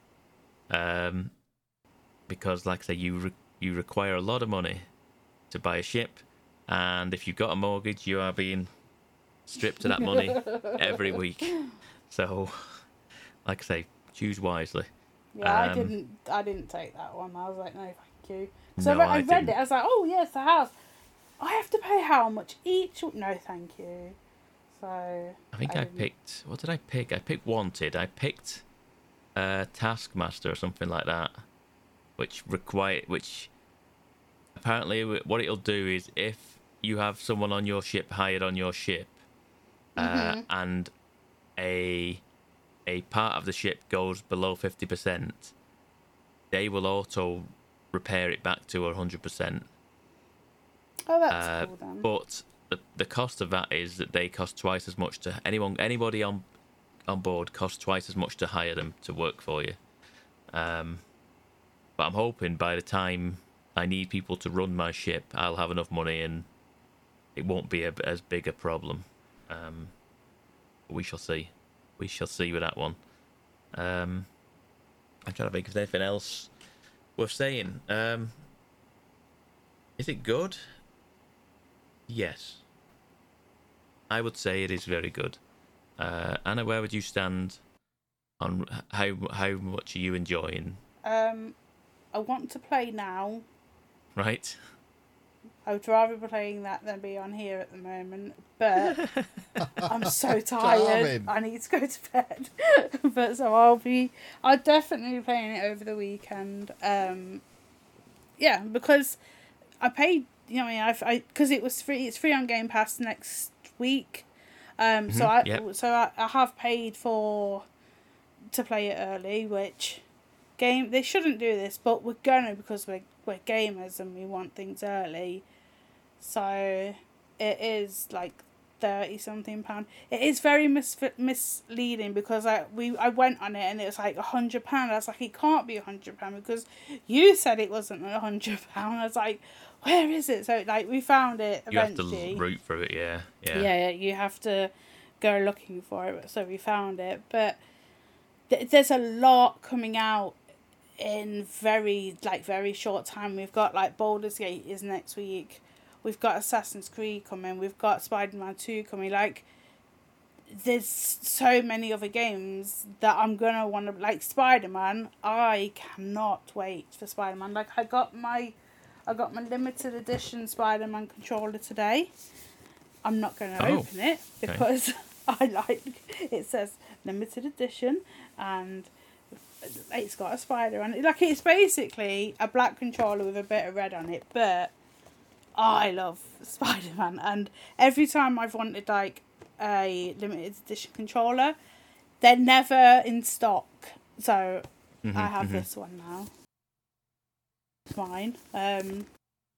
um, because like I say, you re- you require a lot of money to buy a ship, and if you've got a mortgage, you are being stripped of that money every week. So, like I say, choose wisely. Yeah, I Um, didn't. I didn't take that one. I was like, no, thank you. So No, I, re- I I read didn't. it. I was like, oh yes, the house. I have to pay how much each? No, thank you. So I think I, didn't. picked. What did I pick? I picked Wanted. I picked uh, Taskmaster or something like that, which require which apparently w- what it'll do is if you have someone on your ship hired on your ship, uh, Mhm. and a a part of the ship goes below fifty percent, they will auto repair it back to one hundred percent. Oh, that's Uh, cool then. But the the cost of that is that they cost twice as much to anyone anybody on on board costs twice as much to hire them to work for you. Um, but I'm hoping by the time I need people to run my ship, I'll have enough money and it won't be a, as big a problem. Um, we shall see. We shall see with that one. Um, I'm trying to think if there's anything else worth saying. Um, is it good? Yes. I would say it is very good. Uh, Anna, where would you stand on how how much are you enjoying? Um, I want to play now. Right? I would rather be playing that than be on here at the moment. But I'm so tired. Charming. I need to go to bed. But so I'll be. I'll definitely be playing it over the weekend. Um, yeah, because I paid. You know, what I mean, I've, I because it was free. It's free on Game Pass next week. Um, so I yep. so I, I have paid for to play it early, which game they shouldn't do this, but we're gonna because we're we're gamers and we want things early. So it is like thirty something pound. It is very mis- misleading because I we I went on it and it was like a hundred pound. I was like, it can't be a hundred pound because you said it wasn't a hundred pound. I was like, where is it? So like we found it eventually. You have to root through it, yeah, yeah. Yeah, yeah. You have to go looking for it. So we found it, but th- there's a lot coming out in very like very short time. We've got like Baldur's Gate is next week. We've got Assassin's Creed coming. We've got Spider-Man two coming. Like, there's so many other games that I'm going to want to... Like, Spider-Man, I cannot wait for Spider-Man. Like, I got my... I got my limited edition Spider-Man controller today. I'm not going to Oh, open it because okay. I like... It says limited edition and it's got a spider on it. Like, it's basically a black controller with a bit of red on it, but... I love Spider-Man, and every time I've wanted like a limited edition controller, they're never in stock. So mm-hmm, I have mm-hmm. this one now. It's mine. Um,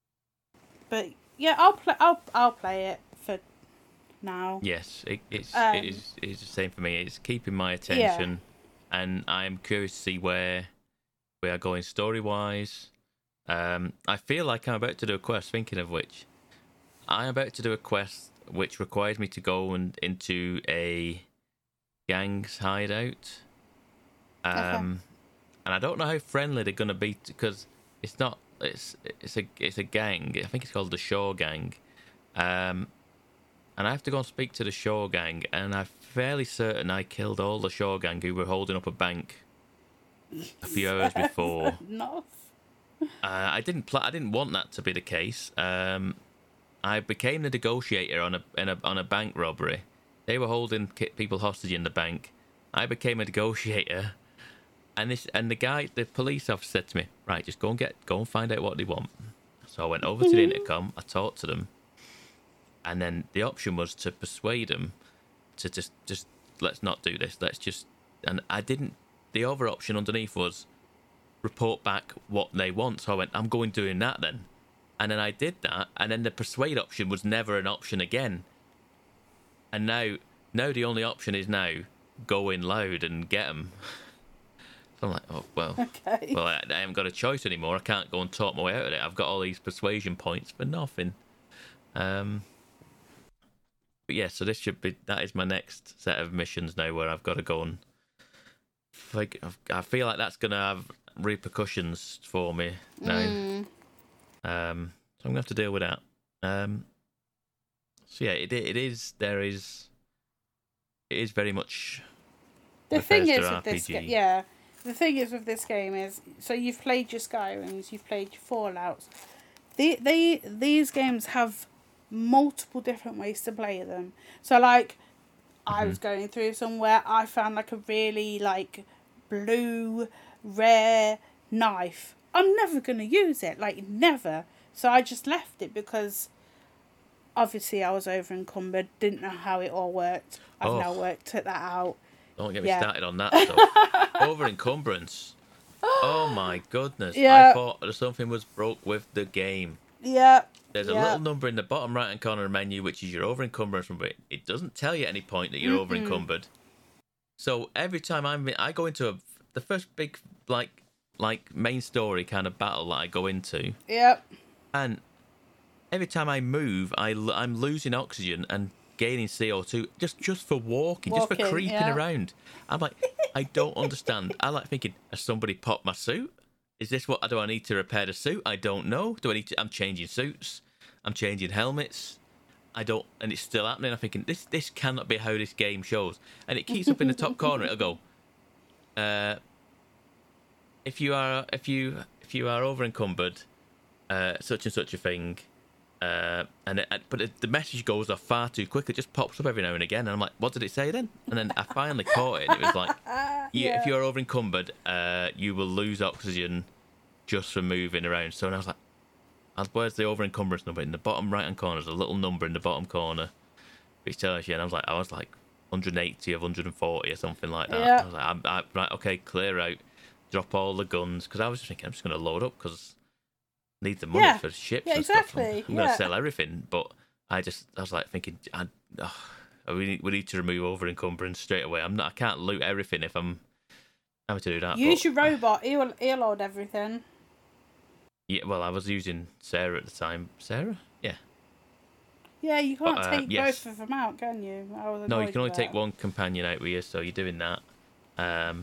but yeah, I'll play. I'll I'll play it for now. Yes, it, it's um, it is it's the same for me. It's keeping my attention, yeah. and I'm curious to see where we are going story wise. Um, I feel like I'm about to do a quest, thinking of which. I'm about to do a quest which requires me to go and into a gang's hideout. Um, okay. And I don't know how friendly they're going to be, because it's not, it's it's a it's a gang. I think it's called the Shaw Gang. Um, and I have to go and speak to the Shaw Gang, and I'm fairly certain I killed all the Shaw Gang who were holding up a bank a few hours before. No. Uh, I didn't pl- I didn't want that to be the case. Um, I became the negotiator on a, in a on a bank robbery. They were holding people hostage in the bank. I became a negotiator, and this and the guy, the police officer, said to me, "Right, just go and get go and find out what they want." So I went over to the intercom. I talked to them, and then the option was to persuade them to just just let's not do this. Let's just and I didn't. The other option underneath was report back what they want. So I went, I'm going doing that then. And then I did that, and then the persuade option was never an option again. And now, now the only option is now go in loud and get them. So I'm like, oh, well, okay. well, I, I haven't got a choice anymore. I can't go and talk my way out of it. I've got all these persuasion points for nothing. Um, but yeah, so this should be, that is my next set of missions now, where I've got to go and, like, I feel like that's going to have repercussions for me now. Mm. Um, so I'm going to have to deal with that. Um, so yeah, it it is, there is, it is very much The thing is with R P G. this game, yeah, the thing is with this game is, so you've played your Skyrims, you've played your Fallouts. They, they, these games have multiple different ways to play them. So like, I was going through somewhere, I found like a really like blue, rare knife. I'm never going to use it, like never. So I just left it because obviously I was over encumbered, didn't know how it all worked. I've Oh. now worked that out. Don't get me Yeah. started on that stuff. Over encumbrance. Oh my goodness. Yeah. I thought that something was broke with the game. Yeah. There's a yeah. little number in the bottom right hand corner of the menu, which is your over encumbrance number. It doesn't tell you at any point that you're Mm-mm. over encumbered. So every time I'm I go into a the first big like like main story kind of battle that I go into, Yep. and every time I move, I l- I'm losing oxygen and gaining C O two just just for walking, just Walking, for creeping yeah. around. I'm like, I don't understand. I like thinking, has somebody popped my suit? Is this what do I need to repair the suit? I don't know. Do I need to? I'm changing suits. I'm changing helmets. I don't, and it's still happening. I'm thinking this this cannot be how this game shows. And it keeps up in the top corner. It'll go. Uh, if you are if you if you are over encumbered, uh, such and such a thing. Uh, and it, but it, the message goes off far too quick. It just pops up every now and again, and I'm like, "What did it say then?" And then I finally caught it, and it was like, you, Yeah. "If you're over encumbered, uh, you will lose oxygen just for moving around. So and I was like, where's the over encumbrance number? In the bottom right hand corner, there's a little number in the bottom corner which tells you. And I was like, I was like one hundred eighty of one hundred forty or something like that. Yeah. I was like, I'm, I, right, okay, clear out, drop all the guns, because I was just thinking I'm just going to load up because I need the money Yeah. for ships Yeah, and stuff. exactly. I'm, I'm going to Yeah. sell everything, but I just I was like thinking, I, oh, we need we need to remove over encumbrance straight away. I'm not, I can't loot everything if I'm having to do that. Use but, your robot. He'll, he'll load everything. Yeah, well, I was using Sarah at the time. Sarah? Yeah. Yeah, you can't But, uh, take yes. both of them out, can you? I was No, you annoyed can only with take that. one companion out with you, so you're doing that. Um,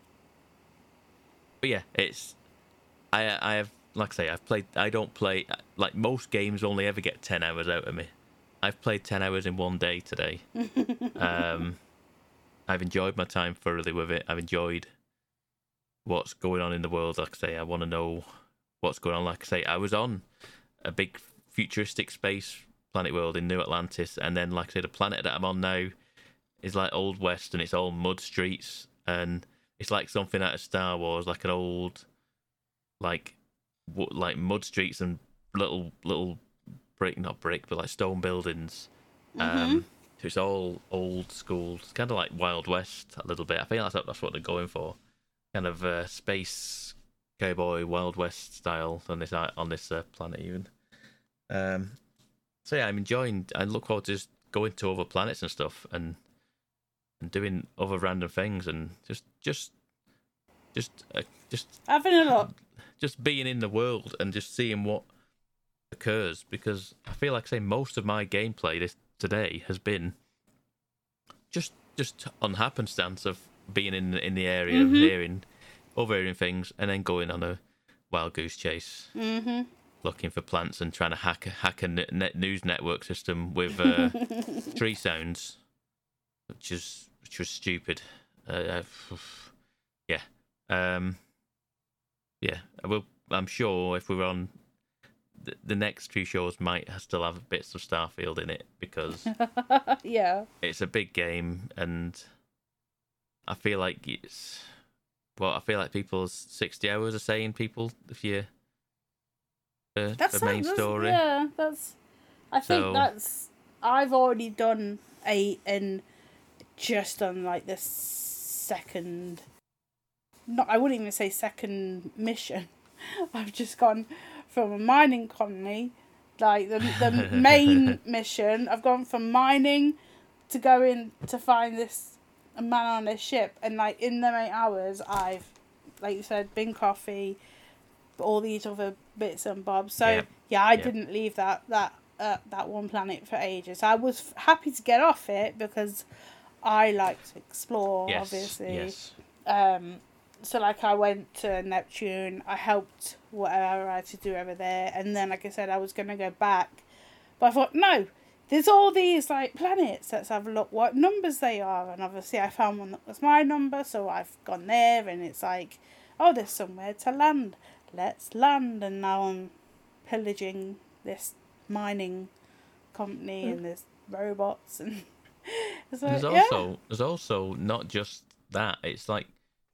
but yeah, it's I I have like I say I've played. I don't play like most games. Only ever get ten hours out of me. I've played ten hours in one day today. um, I've enjoyed my time thoroughly with it. I've enjoyed what's going on in the world. Like I say, I want to know what's going on. Like I say, I was on a big futuristic space planet world in New Atlantis, and then like I say, the planet that I'm on now is like Old West, and it's all mud streets, and it's like something out of Star Wars, like an old, like, w- like mud streets and little little brick, not brick, but like stone buildings. Mm-hmm. Um, so it's all old school. It's kind of like Wild West a little bit. I think that's that's what they're going for, kind of uh, space cowboy Wild West style on this on this uh, planet even. Um, so yeah, I'm enjoying. I look forward to just going to other planets and stuff, and and doing other random things, and just just just uh, just Having a look. just being in the world and just seeing what occurs, because I feel like say most of my gameplay this today has been just just on happenstance of being in in the area, Mhm. hearing overhearing things, and then going on a wild goose chase, Mm-hmm. looking for plants and trying to hack hack a net news network system with uh, tree sounds, which is which was stupid. Uh, yeah, um, yeah. I will. I'm sure if we were on the, the next few shows, might still have bits of Starfield in it, because Yeah. it's a big game, and I feel like it's. Well, I feel like people's sixty hours are saying people if you. The, That's the main that's- story. Yeah, that's. I think So- that's. I've already done eight and just done like the second. Not, I wouldn't even say second mission. I've just gone from a mining colony, like the the main mission. I've gone from mining to going to find this man on this ship, and like in them eight hours, I've, like you said, been coffee, all these other bits and bobs. So Yeah. yeah, I Yeah. didn't leave that that uh, that one planet for ages. I was f- happy to get off it because I like to explore, Yes. obviously. Yes. Um, so like I went to Neptune, I helped whatever I had to do over there, and then like I said, I was gonna go back, but I thought no, there's all these like planets. Let's have a look what numbers they are, and obviously I found one that was my number, so I've gone there, and it's like, oh, there's somewhere to land. Let's land, and now I'm pillaging this mining company, and there's robots, and it's like, There's yeah. also there's also not just that. It's like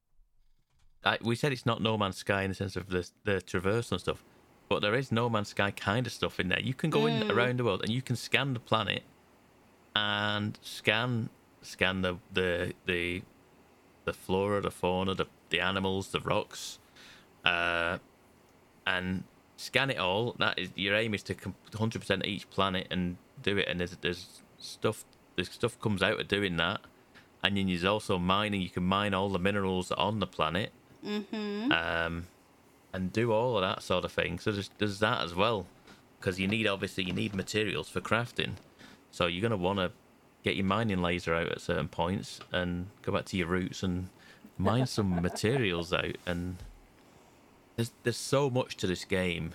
I, we said it's not No Man's Sky in the sense of the the traversal and stuff, but there is No Man's Sky kind of stuff in there. You can go in Mm. around the world and you can scan the planet and scan scan the the the, the flora, the fauna, the the animals, the rocks, uh, and scan it all. That is your aim, is to one hundred percent each planet and do it. And there's there's stuff there's stuff comes out of doing that, and then there's also mining. You can mine all the minerals on the planet, Mm-hmm. um, and do all of that sort of thing. So there's there's that as well, because you need obviously you need materials for crafting. So you're gonna want to get your mining laser out at certain points and go back to your roots and mine some materials out. And there's there's so much to this game.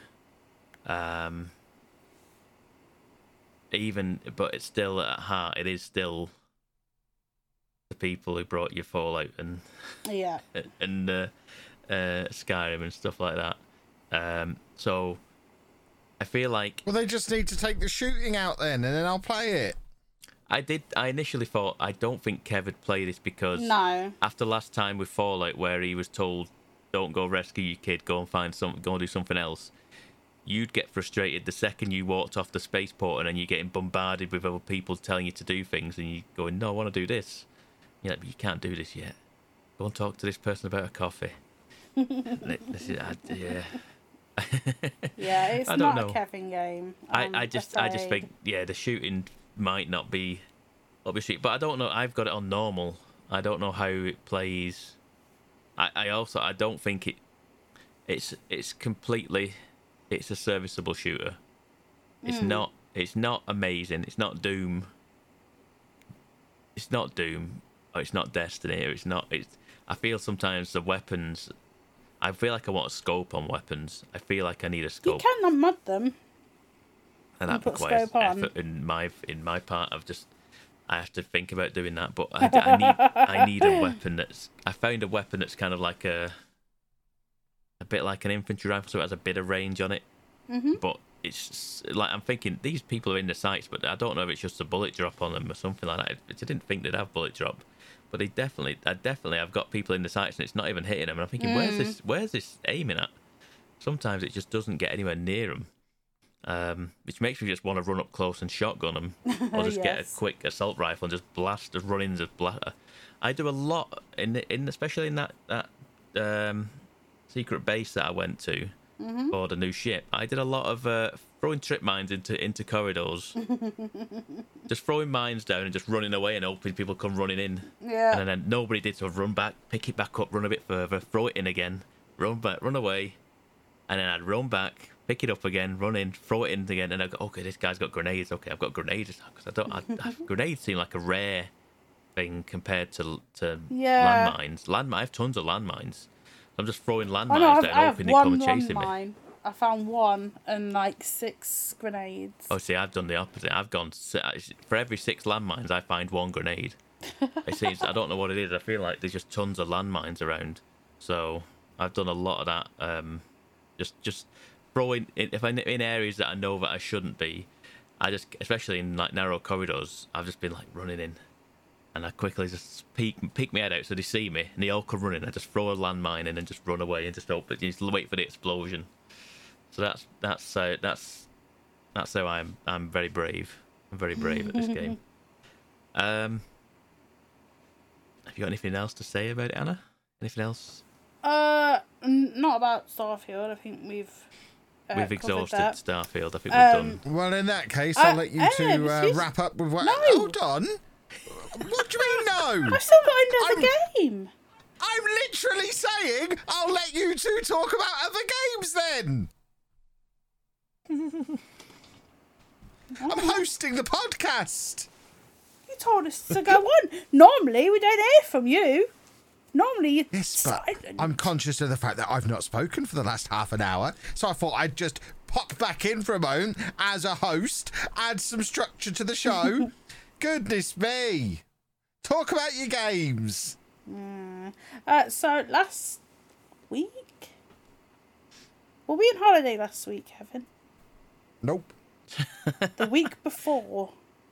Um, even but it's still at heart. It is still the people who brought you Fallout and Yeah. and uh, uh, Skyrim and stuff like that. Um, so I feel like Well, they just need to take the shooting out then, and then I'll play it. I did. I initially thought I don't think Kev would play this because No. after last time with Fallout, where he was told don't go rescue your kid, go and find some, go and do something else. You'd get frustrated the second you walked off the spaceport, and then you're getting bombarded with other people telling you to do things, and you going, no, I want to do this. You're like, but you can't do this yet. Go and talk to this person about a coffee. this is, I, yeah. Yeah, it's I don't not know. a Kevin game. I, I'm I just I just afraid. think yeah the shooting might not be obviously, but I don't know. I've got it on normal. I don't know how it plays. I, I also I don't think it it's it's completely it's a serviceable shooter. It's Mm. not it's not amazing. It's not Doom. It's not Doom. Or it's not Destiny. Or it's not. It's. I feel sometimes the weapons. I feel like I want a scope on weapons. I feel like I need a You scope. can unmod them. And that put requires scope on. effort in my in my part. I've just I have to think about doing that, but I, I need I need a weapon that's. I found a weapon that's kind of like a a bit like an infantry rifle, so it has a bit of range on it. Mm-hmm. But it's like I'm thinking these people are in the sights, but I don't know if it's just a bullet drop on them or something like that. I didn't think they'd have bullet drop, but they definitely, I definitely, I've got people in the sights and it's not even hitting them. And I'm thinking, Mm. where's this? Where's this aiming at? Sometimes it just doesn't get anywhere near them. Um, which makes me just want to run up close and shotgun them, or just get a Yes. quick assault rifle and just blast, just run in, just blast. I do a lot in, the, in especially in that that um, secret base that I went to Mm-hmm. for the new ship. I did a lot of uh, throwing trip mines into into corridors, just throwing mines down and just running away and hoping people come running in. Yeah. And then nobody did, so I'd run back, pick it back up, run a bit further, throw it in again, run back, run away, and then I'd run back, pick it up again, run in, throw it in again, and I go, okay, this guy's got grenades. Okay, I've got grenades because I don't. I, I, grenades seem like a rare thing compared to to Yeah. landmines. Landmine, I have tons of landmines. I'm just throwing landmines Oh no, I've, down, I have hoping they come one and chasing me. landmine. I found one and like six grenades. Oh, see, I've done the opposite. I've gone si- for every six landmines, I find one grenade. It seems I don't know what it is. I feel like there's just tons of landmines around, so I've done a lot of that. Um, just just throwing in, if I'm in areas that I know that I shouldn't be. I just, especially in like narrow corridors, I've just been like running in, and I quickly just peek peek my head out so they see me, and they all come running. I just throw a landmine in and just run away and just hope that you just wait for the explosion. So that's that's uh, that's that's how I'm I'm very brave. I'm very brave at this game. Um, have you got anything else to say about it, Anna? Anything else? Uh, n- not about Starfield. I think we've uh, We've covered exhausted that. Starfield. I think we've Um, done. Well, in that case, I'll Uh, let you eh, two uh, excuse- wrap up with what. No. Hold on. What do you mean no? I've still got another game. I'm literally saying I'll let you two talk about other games then. I'm hosting the podcast. You told us to go on. Normally, we don't hear from you. Normally, you're Yes, but silent. I'm conscious of the fact that I've not spoken for the last half an hour, so I thought I'd just pop back in for a moment as a host, add some structure to the show. Goodness me. Talk about your games. Uh, so, last week? Were we on holiday last week, Kevin? Nope. The week before.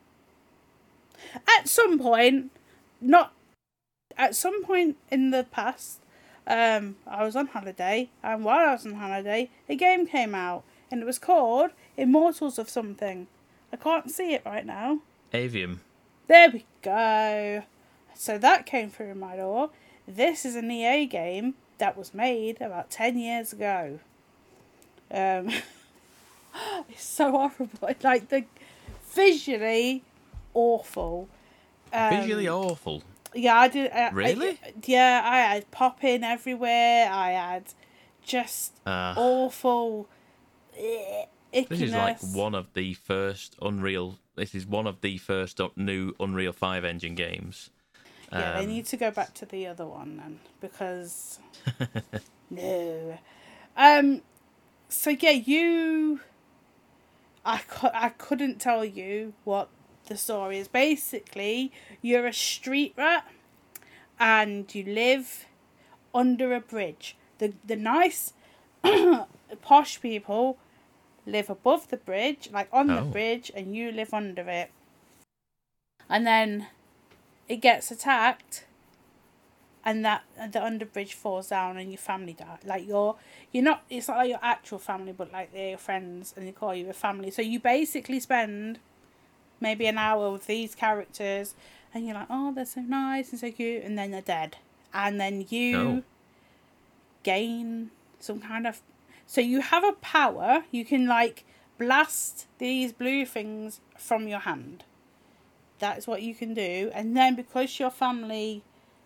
At some point, not... At some point in the past, um, I was on holiday, and while I was on holiday, a game came out, and it was called Immortals of something. I can't see it right now. Avium. There we go. So that came through my door. This is an E A game that was made about ten years ago. Um, it's so horrible. Like, the visually awful. Um, Visually awful. Yeah, I did. I, Really? I, yeah, I had popping everywhere. I had just Uh, awful eh, ickiness. This is like one of the first Unreal. This is one of the first u- new Unreal five engine games. Yeah, they Um, need to go back to the other one then, because no. Um. So yeah, you. I cu- I couldn't tell you what the story is. Basically, you're a street rat, and you live under a bridge. The the nice, posh people live above the bridge, like on the Oh. bridge, and you live under it. And then it gets attacked, and that and the underbridge falls down and your family die. Like you're you're not it's not like your actual family, but like they're your friends and they call you a family. So you basically spend maybe an hour with these characters and you're like, oh, they're so nice and so cute, and then they're dead. And then you No. gain some kind of so you have a power, you can like blast these blue things from your hand. That is what you can do. And then because your family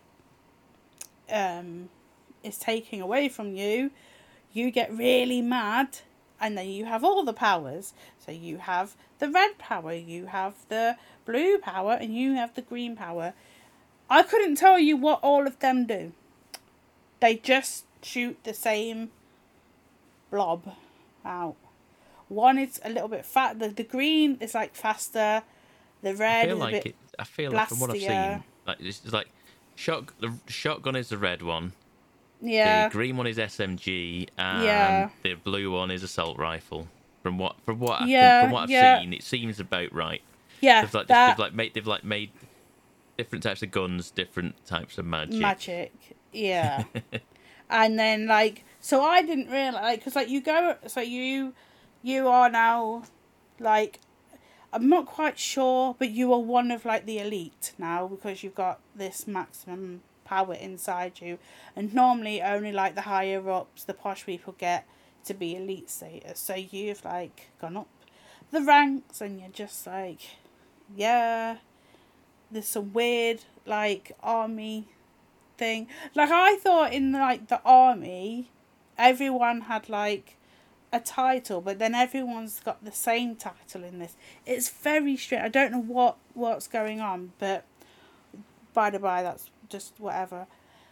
um is taking away from you, you get really mad, and then you have all the powers. So you have the red power, you have the blue power, and you have the green power. I couldn't tell you what all of them do. They just shoot the same blob out. One is a little bit fat. The, the green is like faster. The red I feel is like a bit it. I feel like from what I've blastier. seen, like it's, it's like shot. The shotgun is the red one. Yeah. The green one is S M G, and Yeah. the blue one is assault rifle. From what from what I Yeah, can, from what I've yeah. seen, it seems about right. Yeah. They've like, that they've like made they've like made different types of guns, different types of magic. magic. Yeah. And then like so I didn't realize like because like you go so you you are now like I'm not quite sure, but you are one of like the elite now because you've got this maximum power inside you, and normally only like the higher ups, the posh people get to be elite status. So you've like gone up the ranks, and you're just like, yeah, there's some weird like army thing. Like I thought in like the army, everyone had like a title, but then everyone's got the same title in this. It's very strange. I don't know what what's going on, but by the by, that's just whatever.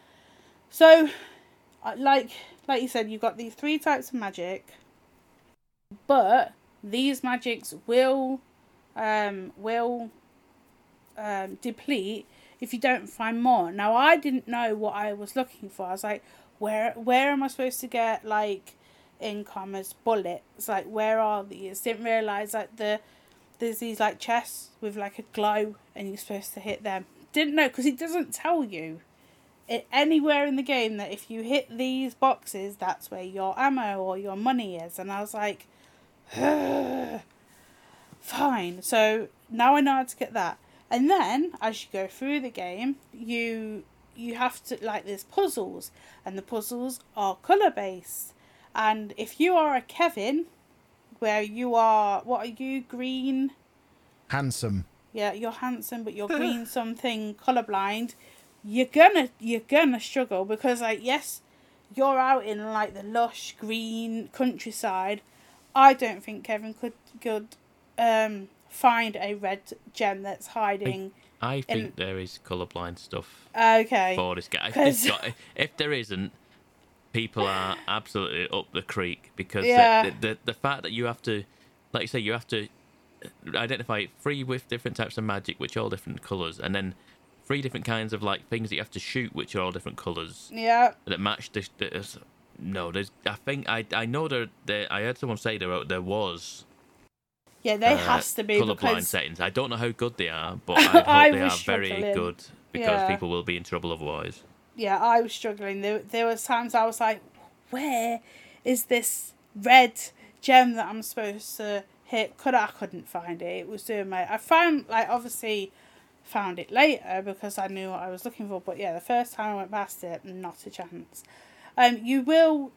So, uh, like like you said, you've got these three types of magic, but these magics will um will um deplete if you don't find more. Now, I didn't know what I was looking for. I was like, where where am I supposed to get like in commas bullets? Like, where are these? Didn't realise that the there's these like chests with like a glow and you're supposed to hit them. Didn't know because it doesn't tell you it anywhere in the game that if you hit these boxes, that's where your ammo or your money is. And I was like, fine. So now I know how to get that. And then as you go through the game, you you have to like there's puzzles, and the puzzles are colour based. And if you are a Kevin, where you are, what are you, green? Handsome. Yeah, you're handsome, but you're green something colourblind. You're gonna, you're gonna struggle because, like, yes, you're out in like the lush green countryside. I don't think Kevin could could um find a red gem that's hiding. I think in... there is colourblind stuff Okay. for this guy. If, Cause... got, if there isn't, people are absolutely up the creek because Yeah. the, the the fact that you have to, like you say, you have to identify three with different types of magic, which are all different colours, and then three different kinds of like things that you have to shoot, which are all different colours. Yeah. That match this. this no, there's. I think I I know there. there I heard someone say there there was. Yeah, they uh, has to be colourblind because settings. I don't know how good they are, but I hope I they are was very struggling. good because Yeah. people will be in trouble otherwise. yeah, I was struggling. There, there was times I was like, where is this red gem that I'm supposed to hit? Could I couldn't find it. It was doing my. I found like obviously found it later because I knew what I was looking for. But yeah, the first time I went past it, not a chance. Um, you will,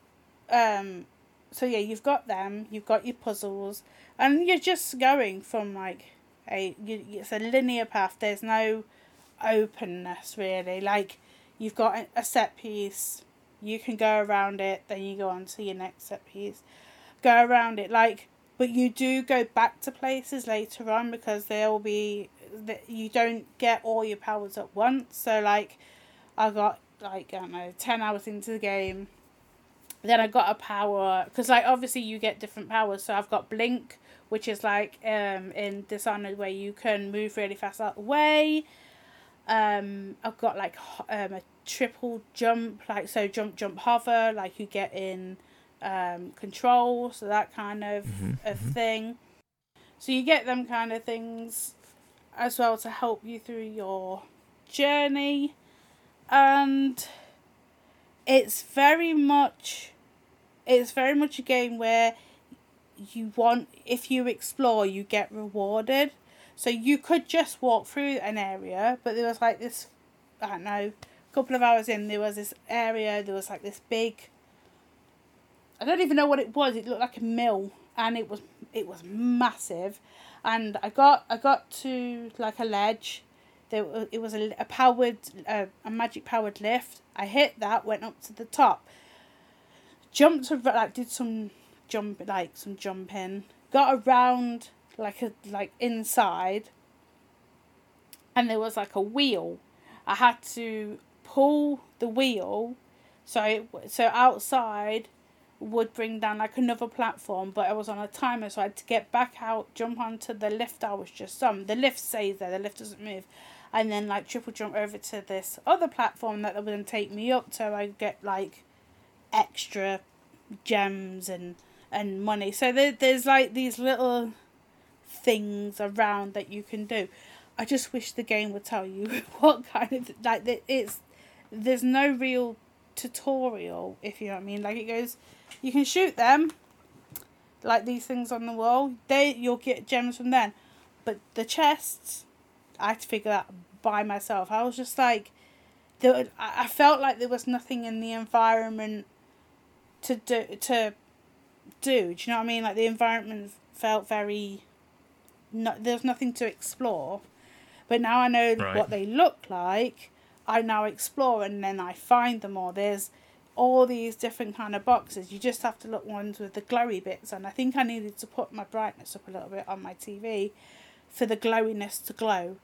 um, so yeah, you've got them. You've got your puzzles, and you're just going from like a. You, it's a linear path. There's no openness really. Like you've got a set piece. You can go around it, then you go on to your next set piece. Go around it, like, but you do go back to places later on because there will be, that you don't get all your powers at once. So, like, I got, like, I don't know, ten hours into the game. Then I got a power, because, like, obviously you get different powers. So I've got Blink, which is, like, um in Dishonored where you can move really fast out of the way. Um, I've got, like, um, a triple jump, like so jump jump hover like you get in um Control, so that kind of Mm-hmm, of mm-hmm. thing. So you get them kind of things as well to help you through your journey. and it's very much, it's very much a game where you want, if you explore, you get rewarded. So you could just walk through an area, but there was like this, I don't know, a couple of hours in, there was this area, there was like this big, I don't even know what it was. It looked like a mill, and it was it was massive. And I got I got to like a ledge. There it was a, a powered uh, a magic powered lift. I hit that, went up to the top, jumped to, like did some jump like some jumping, got around like a like inside, and there was like a wheel. I had to pull the wheel, so it, so outside would bring down like another platform, but I was on a timer, so I had to get back out, jump onto the lift I was just on. The lift stays there, the lift doesn't move, and then like triple jump over to this other platform that would take me up, so I get like extra gems and and money. So there, there's like these little things around that you can do. I just wish the game would tell you what kind of, like, it's, there's no real tutorial, if you know what I mean. Like, it goes, you can shoot them, like these things on the wall, they, you'll get gems from them, but the chests, I had to figure that by myself. I was just like, there, I felt like there was nothing in the environment to do, to do, do you know what I mean? Like, the environment felt very, no, there's nothing to explore. But now I know right. what they look like, I now explore and then I find them all. There's all these different kind of boxes. You just have to look ones with the glowy bits. And I think I needed to put my brightness up a little bit on my T V for the glowiness to glow.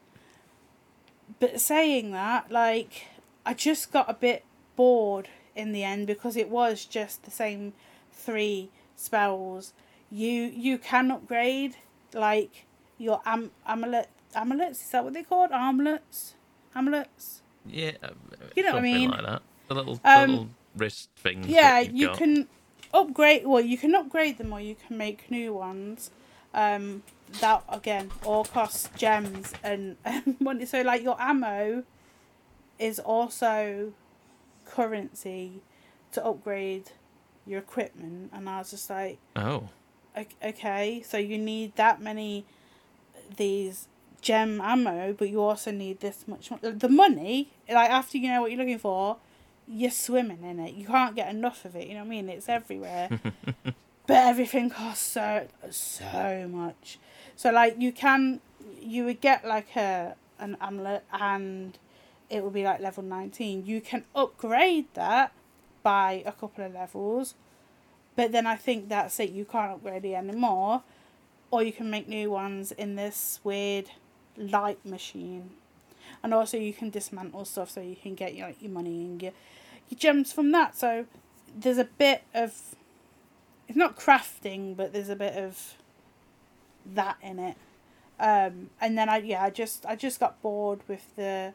But saying that, like, I just got a bit bored in the end because it was just the same three spells. You you can upgrade, like, your am- amulet. Amulets, is that what they're called? Armlets? Amulets? Yeah. You know what I mean? Like that. The little, um, little wrist things. Yeah, you got. can upgrade, well, you can upgrade them or you can make new ones. Um, that, again, all costs gems and, and money. So, like, your ammo is also currency to upgrade your equipment. And I was just like, oh. Okay, so you need that many, these gem ammo, but you also need this much mo- the money, like, after you know what you're looking for, you're swimming in it. You can't get enough of it, you know what I mean? It's everywhere. But everything costs so so much. So, like, you can you would get like a an amulet and it would be like level nineteen. You can upgrade that by a couple of levels, but then I think that's it. You can't upgrade it anymore, or you can make new ones in this weird light machine. And also you can dismantle stuff so you can get your, like, your money and your, your gems from that. So there's a bit of, it's not crafting, but there's a bit of that in it. Um, and then I, yeah, I just, I just got bored with the,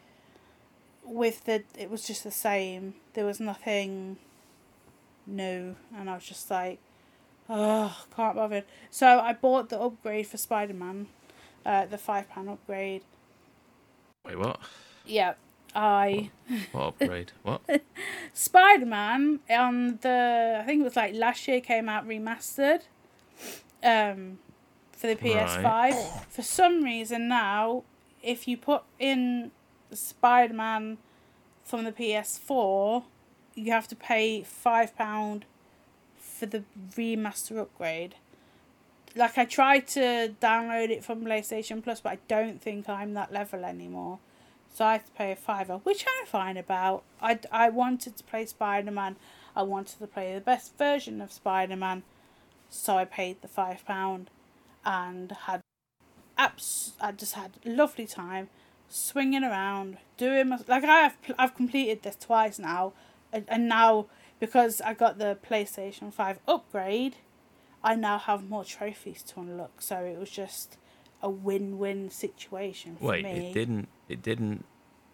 with the, it was just the same. There was nothing new. And I was just like, oh, can't bother. So I bought the upgrade for Spider-Man, uh, the five pound upgrade. Wait, what? Yeah, I. What upgrade? What? Spider-Man on the, I think it was like last year, came out remastered, um, for the P S five. Right. For some reason now, if you put in Spider-Man from the P S four, you have to pay five pound for the remaster upgrade. Like, I tried to download it from PlayStation Plus, but I don't think I'm that level anymore. So I have to pay a fiver, which I'm fine about. I, I wanted to play Spider-Man. I wanted to play the best version of Spider-Man. So I paid the five pound and had abs- I just had a lovely time swinging around, doing my, like, I have I've completed this twice now, and, and now because I got the PlayStation five upgrade, I now have more trophies to unlock, so it was just a win-win situation for Wait, me. Wait, it didn't, it didn't,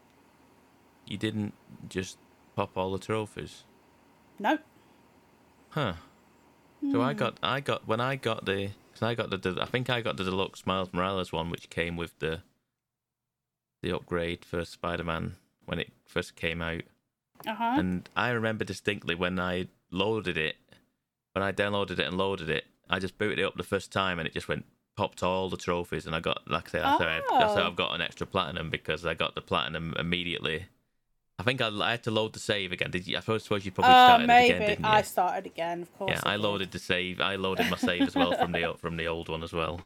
you didn't just pop all the trophies? No. Huh. Mm. So I got, I got, when I got the, cause I got the, I think I got the deluxe Miles Morales one, which came with the, the upgrade for Spider-Man when it first came out. Uh-huh. And I remember distinctly when I loaded it, when I downloaded it and loaded it, I just booted it up the first time and it just went, popped all the trophies. And I got, like I said, that's, how, I, that's how Oh. I've got an extra platinum, because I got the platinum immediately. I think I, I had to load the save again. Did you? I suppose you probably Uh, started maybe. it again, didn't you? I started again, of course. Yeah, I did. loaded the save. I loaded my save as well from the from the old one as well.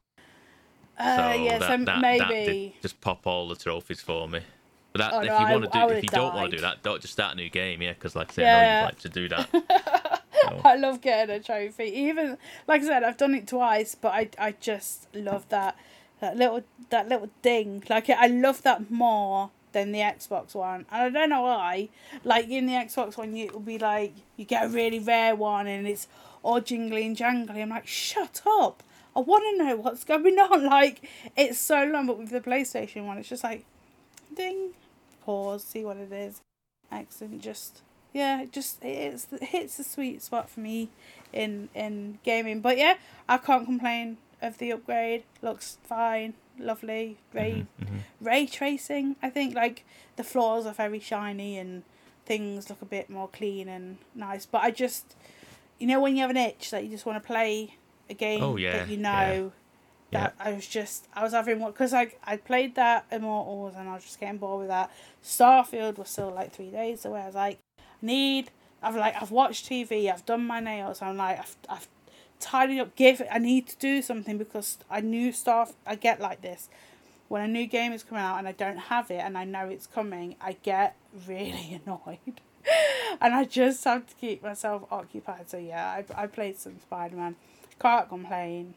Uh, so yeah, that, so that, maybe. that did just pop all the trophies for me. But that, Oh, if no, you I- want to I do, would've if you don't want to do died. that, don't just start a new game, yeah. Because like I say, I Yeah. know you like to do that. So, I love getting a trophy. Even like I said, I've done it twice, but I I just love that that little that little ding. Like I love that more than the Xbox One, and I don't know why. Like in the Xbox One, you, it'll be like you get a really rare one, and it's all jingly and jangly. I'm like, shut up! I want to know what's going on. Like it's so long, but with the PlayStation one, it's just like ding, pause, see what it is. Excellent, just. Yeah, it just it's, it hits the sweet spot for me in in gaming. But yeah, I can't complain of the upgrade. Looks fine, lovely, ray mhm. ray tracing. I think like the floors are very shiny and things look a bit more clean and nice. But I just, you know, when you have an itch that you just want to play a game Oh, yeah, that you know. yeah. That I was just I was having one because I I played that Immortals and I was just getting bored with that. Starfield was still like three days away. I was like, need I've like I've watched T V, I've done my nails, I'm like I've I've tidied up, give I need to do something because I knew stuff I get like this. When a new game is coming out and I don't have it and I know it's coming, I get really annoyed. And I just have to keep myself occupied. So yeah, I I played some Spider-Man. Can't complain.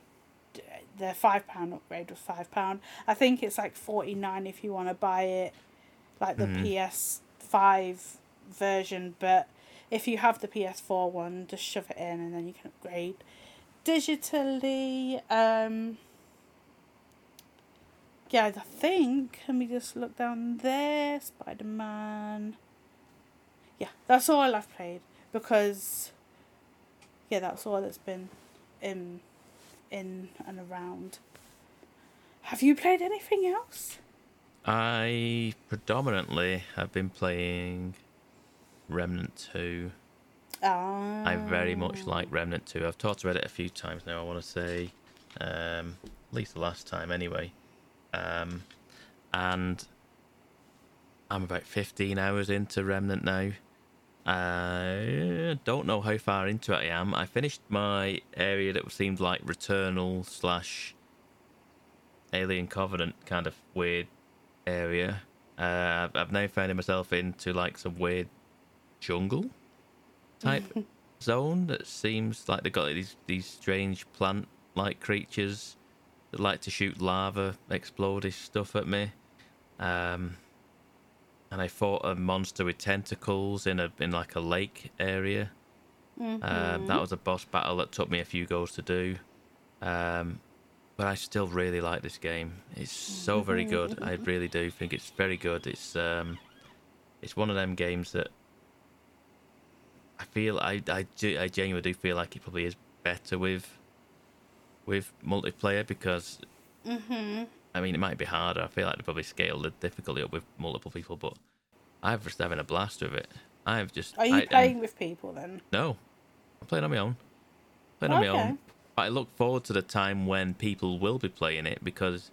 The five pound upgrade was five pound. I think it's like forty nine if you want to buy it, like the Mhm. P S five version. But if you have the P S four one, just shove it in and then you can upgrade digitally. Um, yeah, I think. Let me just look down there. Spider Man. Yeah, that's all I've played because. Yeah, that's all that's been in in and around. Have you played anything else? I predominantly have been playing Remnant two. Ah. I very much like Remnant two. I've talked about it a few times now, I want to say. Um, at least the last time, anyway. Um, and I'm about fifteen hours into Remnant now. I don't know how far into it I am. I finished my area that seemed like Returnal slash Alien Covenant kind of weird area. Uh, I've, I've now found myself into like some weird jungle type zone that seems like they've got like, these these strange plant like creatures that like to shoot lava, explode stuff at me. Um, and I fought a monster with tentacles in a in like a lake area. Mm-hmm. Um, that was a boss battle that took me a few goes to do. Um, but I still really like this game. It's so very good. I really do think it's very good. It's um, it's one of them games that I feel I I, do, I genuinely do feel like it probably is better with with multiplayer because Mm-hmm. I mean it might be harder. I feel like they probably scale the difficulty up with multiple people, but I'm just having a blast with it. I've just Are you I, playing I'm- with people then? No, I'm playing on my own. Playing on my Okay. own. But I look forward to the time when people will be playing it because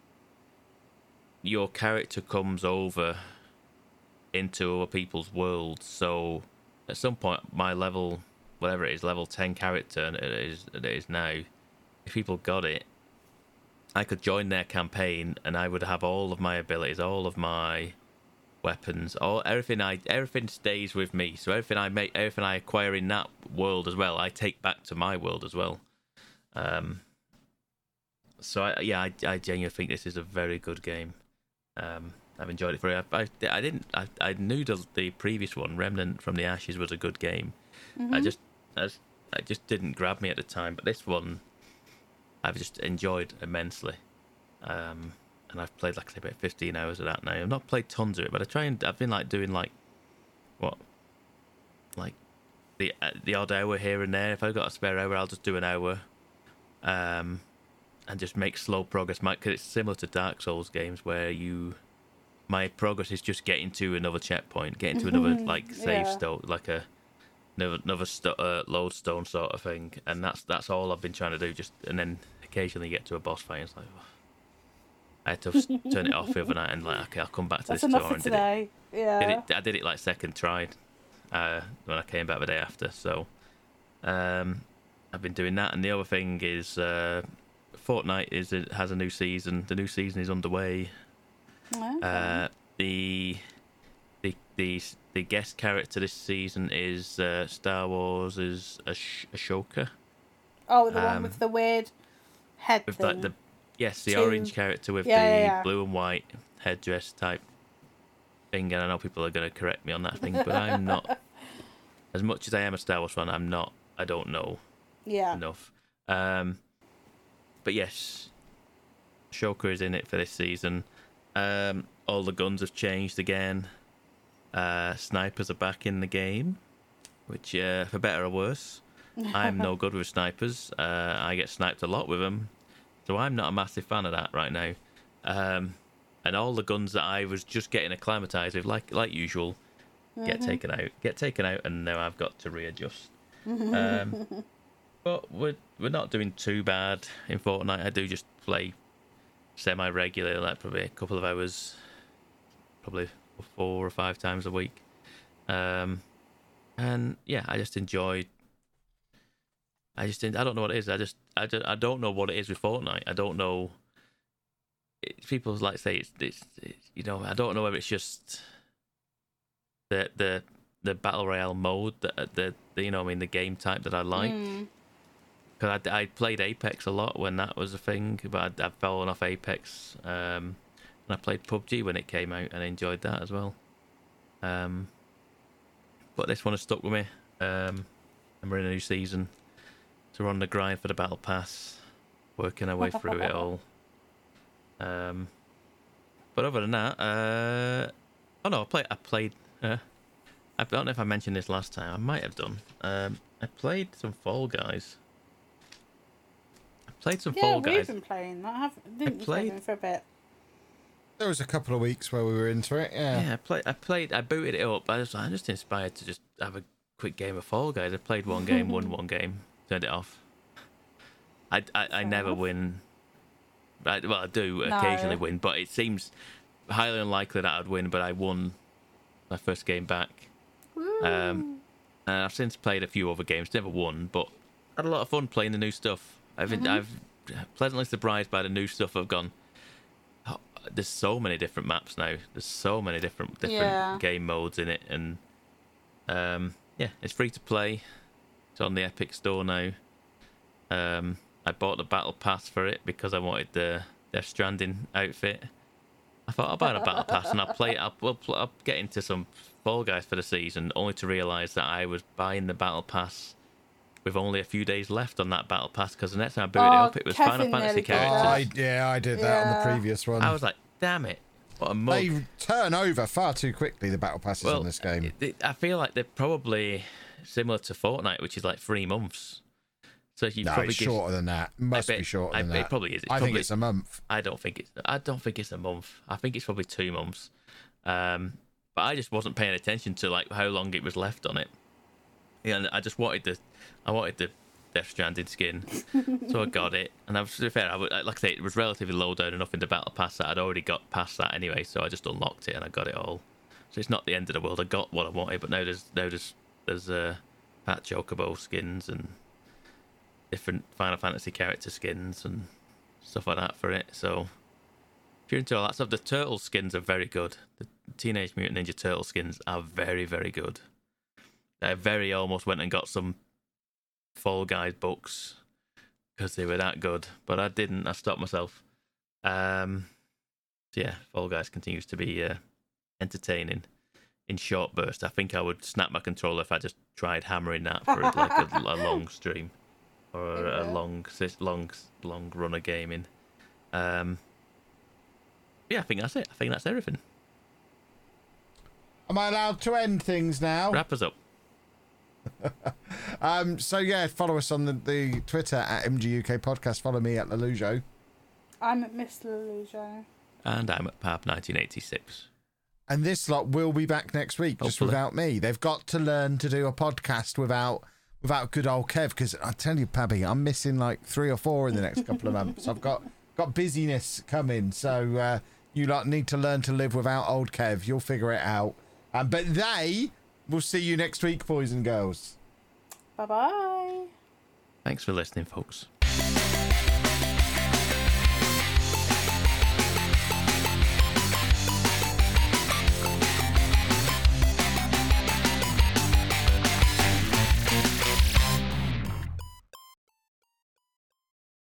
your character comes over into other people's worlds. So at some point, my level, whatever it is, level ten character, and it is, it is now, if people got it, I could join their campaign and I would have all of my abilities, all of my weapons, all everything I everything stays with me. So everything I make, everything I acquire in that world as well, I take back to my world as well. Um. So I, yeah, I, I genuinely think this is a very good game. Um, I've enjoyed it for. I, I, I didn't. I, I knew the, the previous one, Remnant from the Ashes, was a good game. Mm-hmm. I just, I just, I just didn't grab me at the time. But this one, I've just enjoyed immensely. Um, and I've played like I say about fifteen hours of that now. I've not played tons of it, but I try and I've been like doing like, what, like, the uh, the odd hour here and there. If I've got a spare hour, I'll just do an hour. Um, and just make slow progress. Because it's similar to Dark Souls games where you my progress is just getting to another checkpoint, getting to another like save Yeah. stone, like a another another sto- uh, lodestone sort of thing, and that's that's all I've been trying to do. Just and then occasionally get to a boss fight. And it's like oh. I had to s- turn it off the other night and like okay, I'll come back to That's this enough tomorrow for and did it. today. Yeah. Did it. I did it like second try uh, when I came back the day after. So um, I've been doing that, and the other thing is uh, Fortnite is it has a new season. The new season is underway. Okay. Uh, the the the the guest character this season is uh, Star Wars is Ash- Ashoka oh, the one um, with the weird head with thing. like the yes the Two- orange character with Yeah, the yeah, yeah. blue and white headdress type thing. And I know people are going to correct me on that thing, but I'm not. As much as I am a Star Wars fan, I'm not. I don't know Yeah. enough. Um, but yes, Ashoka is in it for this season. Um, all the guns have changed again. Uh, snipers are back in the game, which, uh, for better or worse, I'm no good with snipers. Uh, I get sniped a lot with them, so I'm not a massive fan of that right now. Um, and all the guns that I was just getting acclimatized with, like like usual, get taken out, get taken out, and now I've got to readjust. Um, but we're we're not doing too bad in Fortnite. I do just play semi-regular, like probably a couple of hours, probably four or five times a week. Um, and yeah, I just enjoy. I just I don't know what it is. I just I, just, I don't know what it is with Fortnite. I don't know. It, people like say it's, it's it's you know I don't know whether it's just the the the battle royale mode that the, the you know I mean the game type that I like. Mm. Because I, I played Apex a lot when that was a thing, but I'd, I've fallen off Apex. Um, and I played P U B G when it came out and I enjoyed that as well. Um, but this one has stuck with me. Um, and we're in a new season. So we're on the grind for the Battle Pass, working our way through it all. Um, but other than that, uh, oh no, I, play, I played. Uh, I don't know if I mentioned this last time. I might have done. Um, I played some Fall Guys. Played some Yeah, Fall we've Guys. been playing that. Have, didn't you play played- them for a bit? There was a couple of weeks where we were into it. Yeah. Yeah, I played. I played. I booted it up. I was, I'm just inspired to just have a quick game of Fall Guys. I played one game, won one game, turned it off. I, I, I never enough. win. I, well, I do No. occasionally win, but it seems highly unlikely that I'd win. But I won my first game back. Um, and I've since played a few other games, never won, but had a lot of fun playing the new stuff. I've Mm-hmm. I've pleasantly surprised by the new stuff I've gone. Oh, there's so many different maps now. There's so many different different Yeah. game modes in it, and um, yeah, it's free to play. It's on the Epic Store now. Um, I bought the Battle Pass for it because I wanted the Death Stranding outfit. I thought I'll buy the Battle Pass and I'll play. I'll, we'll, pl- I'll get into some Fall Guys for the season, only to realise that I was buying the Battle Pass with only a few days left on that Battle Pass because the next time I booted it Oh, up, it was Final Kevin Fantasy nearly did characters. that. I, yeah, I did that on the Yeah. previous one. I was like, damn it, what a mug. They turn over far too quickly, the battle passes well, on this game. it- it- I feel like they're probably similar to Fortnite, which is like three months. So you No, probably it's give- shorter than that. Must bet- be shorter I than bet it that. probably is. It's I think probably- it's a month. I don't think it's. I don't think it's a month. I think it's probably two months. Um, but I just wasn't paying attention to like how long it was left on it. Yeah, and I just wanted the, I wanted the Death Stranding skin, so I got it. And I was to be fair, I would, like I say, it was relatively low down enough in the Battle Pass that I'd already got past that anyway. So I just unlocked it and I got it all. So it's not the end of the world. I got what I wanted, but now there's now there's there's uh, Pat Chocobo skins and different Final Fantasy character skins and stuff like that for it. So if you're into all that stuff, the turtle skins are very good. The Teenage Mutant Ninja Turtle skins are very, very good. I very almost went and got some Fall Guys books because they were that good, but I didn't. I stopped myself. Um, so yeah, Fall Guys continues to be uh, entertaining in short bursts. I think I would snap my controller if I just tried hammering that for like a, a long stream or a, a Yeah. long, long, long run of gaming. Um, yeah, I think that's it. I think that's everything. Am I allowed to end things now? Wrap us up. Um, so yeah, follow us on the, the Twitter at M G U K Podcast. Follow me at Lelujo. I'm at Miss Lelujo. And I'm at Pab nineteen eighty-six. And this lot will be back next week, just Hopefully. without me. They've got to learn to do a podcast without without good old Kev, because I tell you, Pabby, I'm missing like three or four in the next couple of months. I've got got busyness coming, so uh, you lot need to learn to live without old Kev. You'll figure it out. Um, but they will see you next week, boys and girls. Bye bye. Thanks for listening, folks.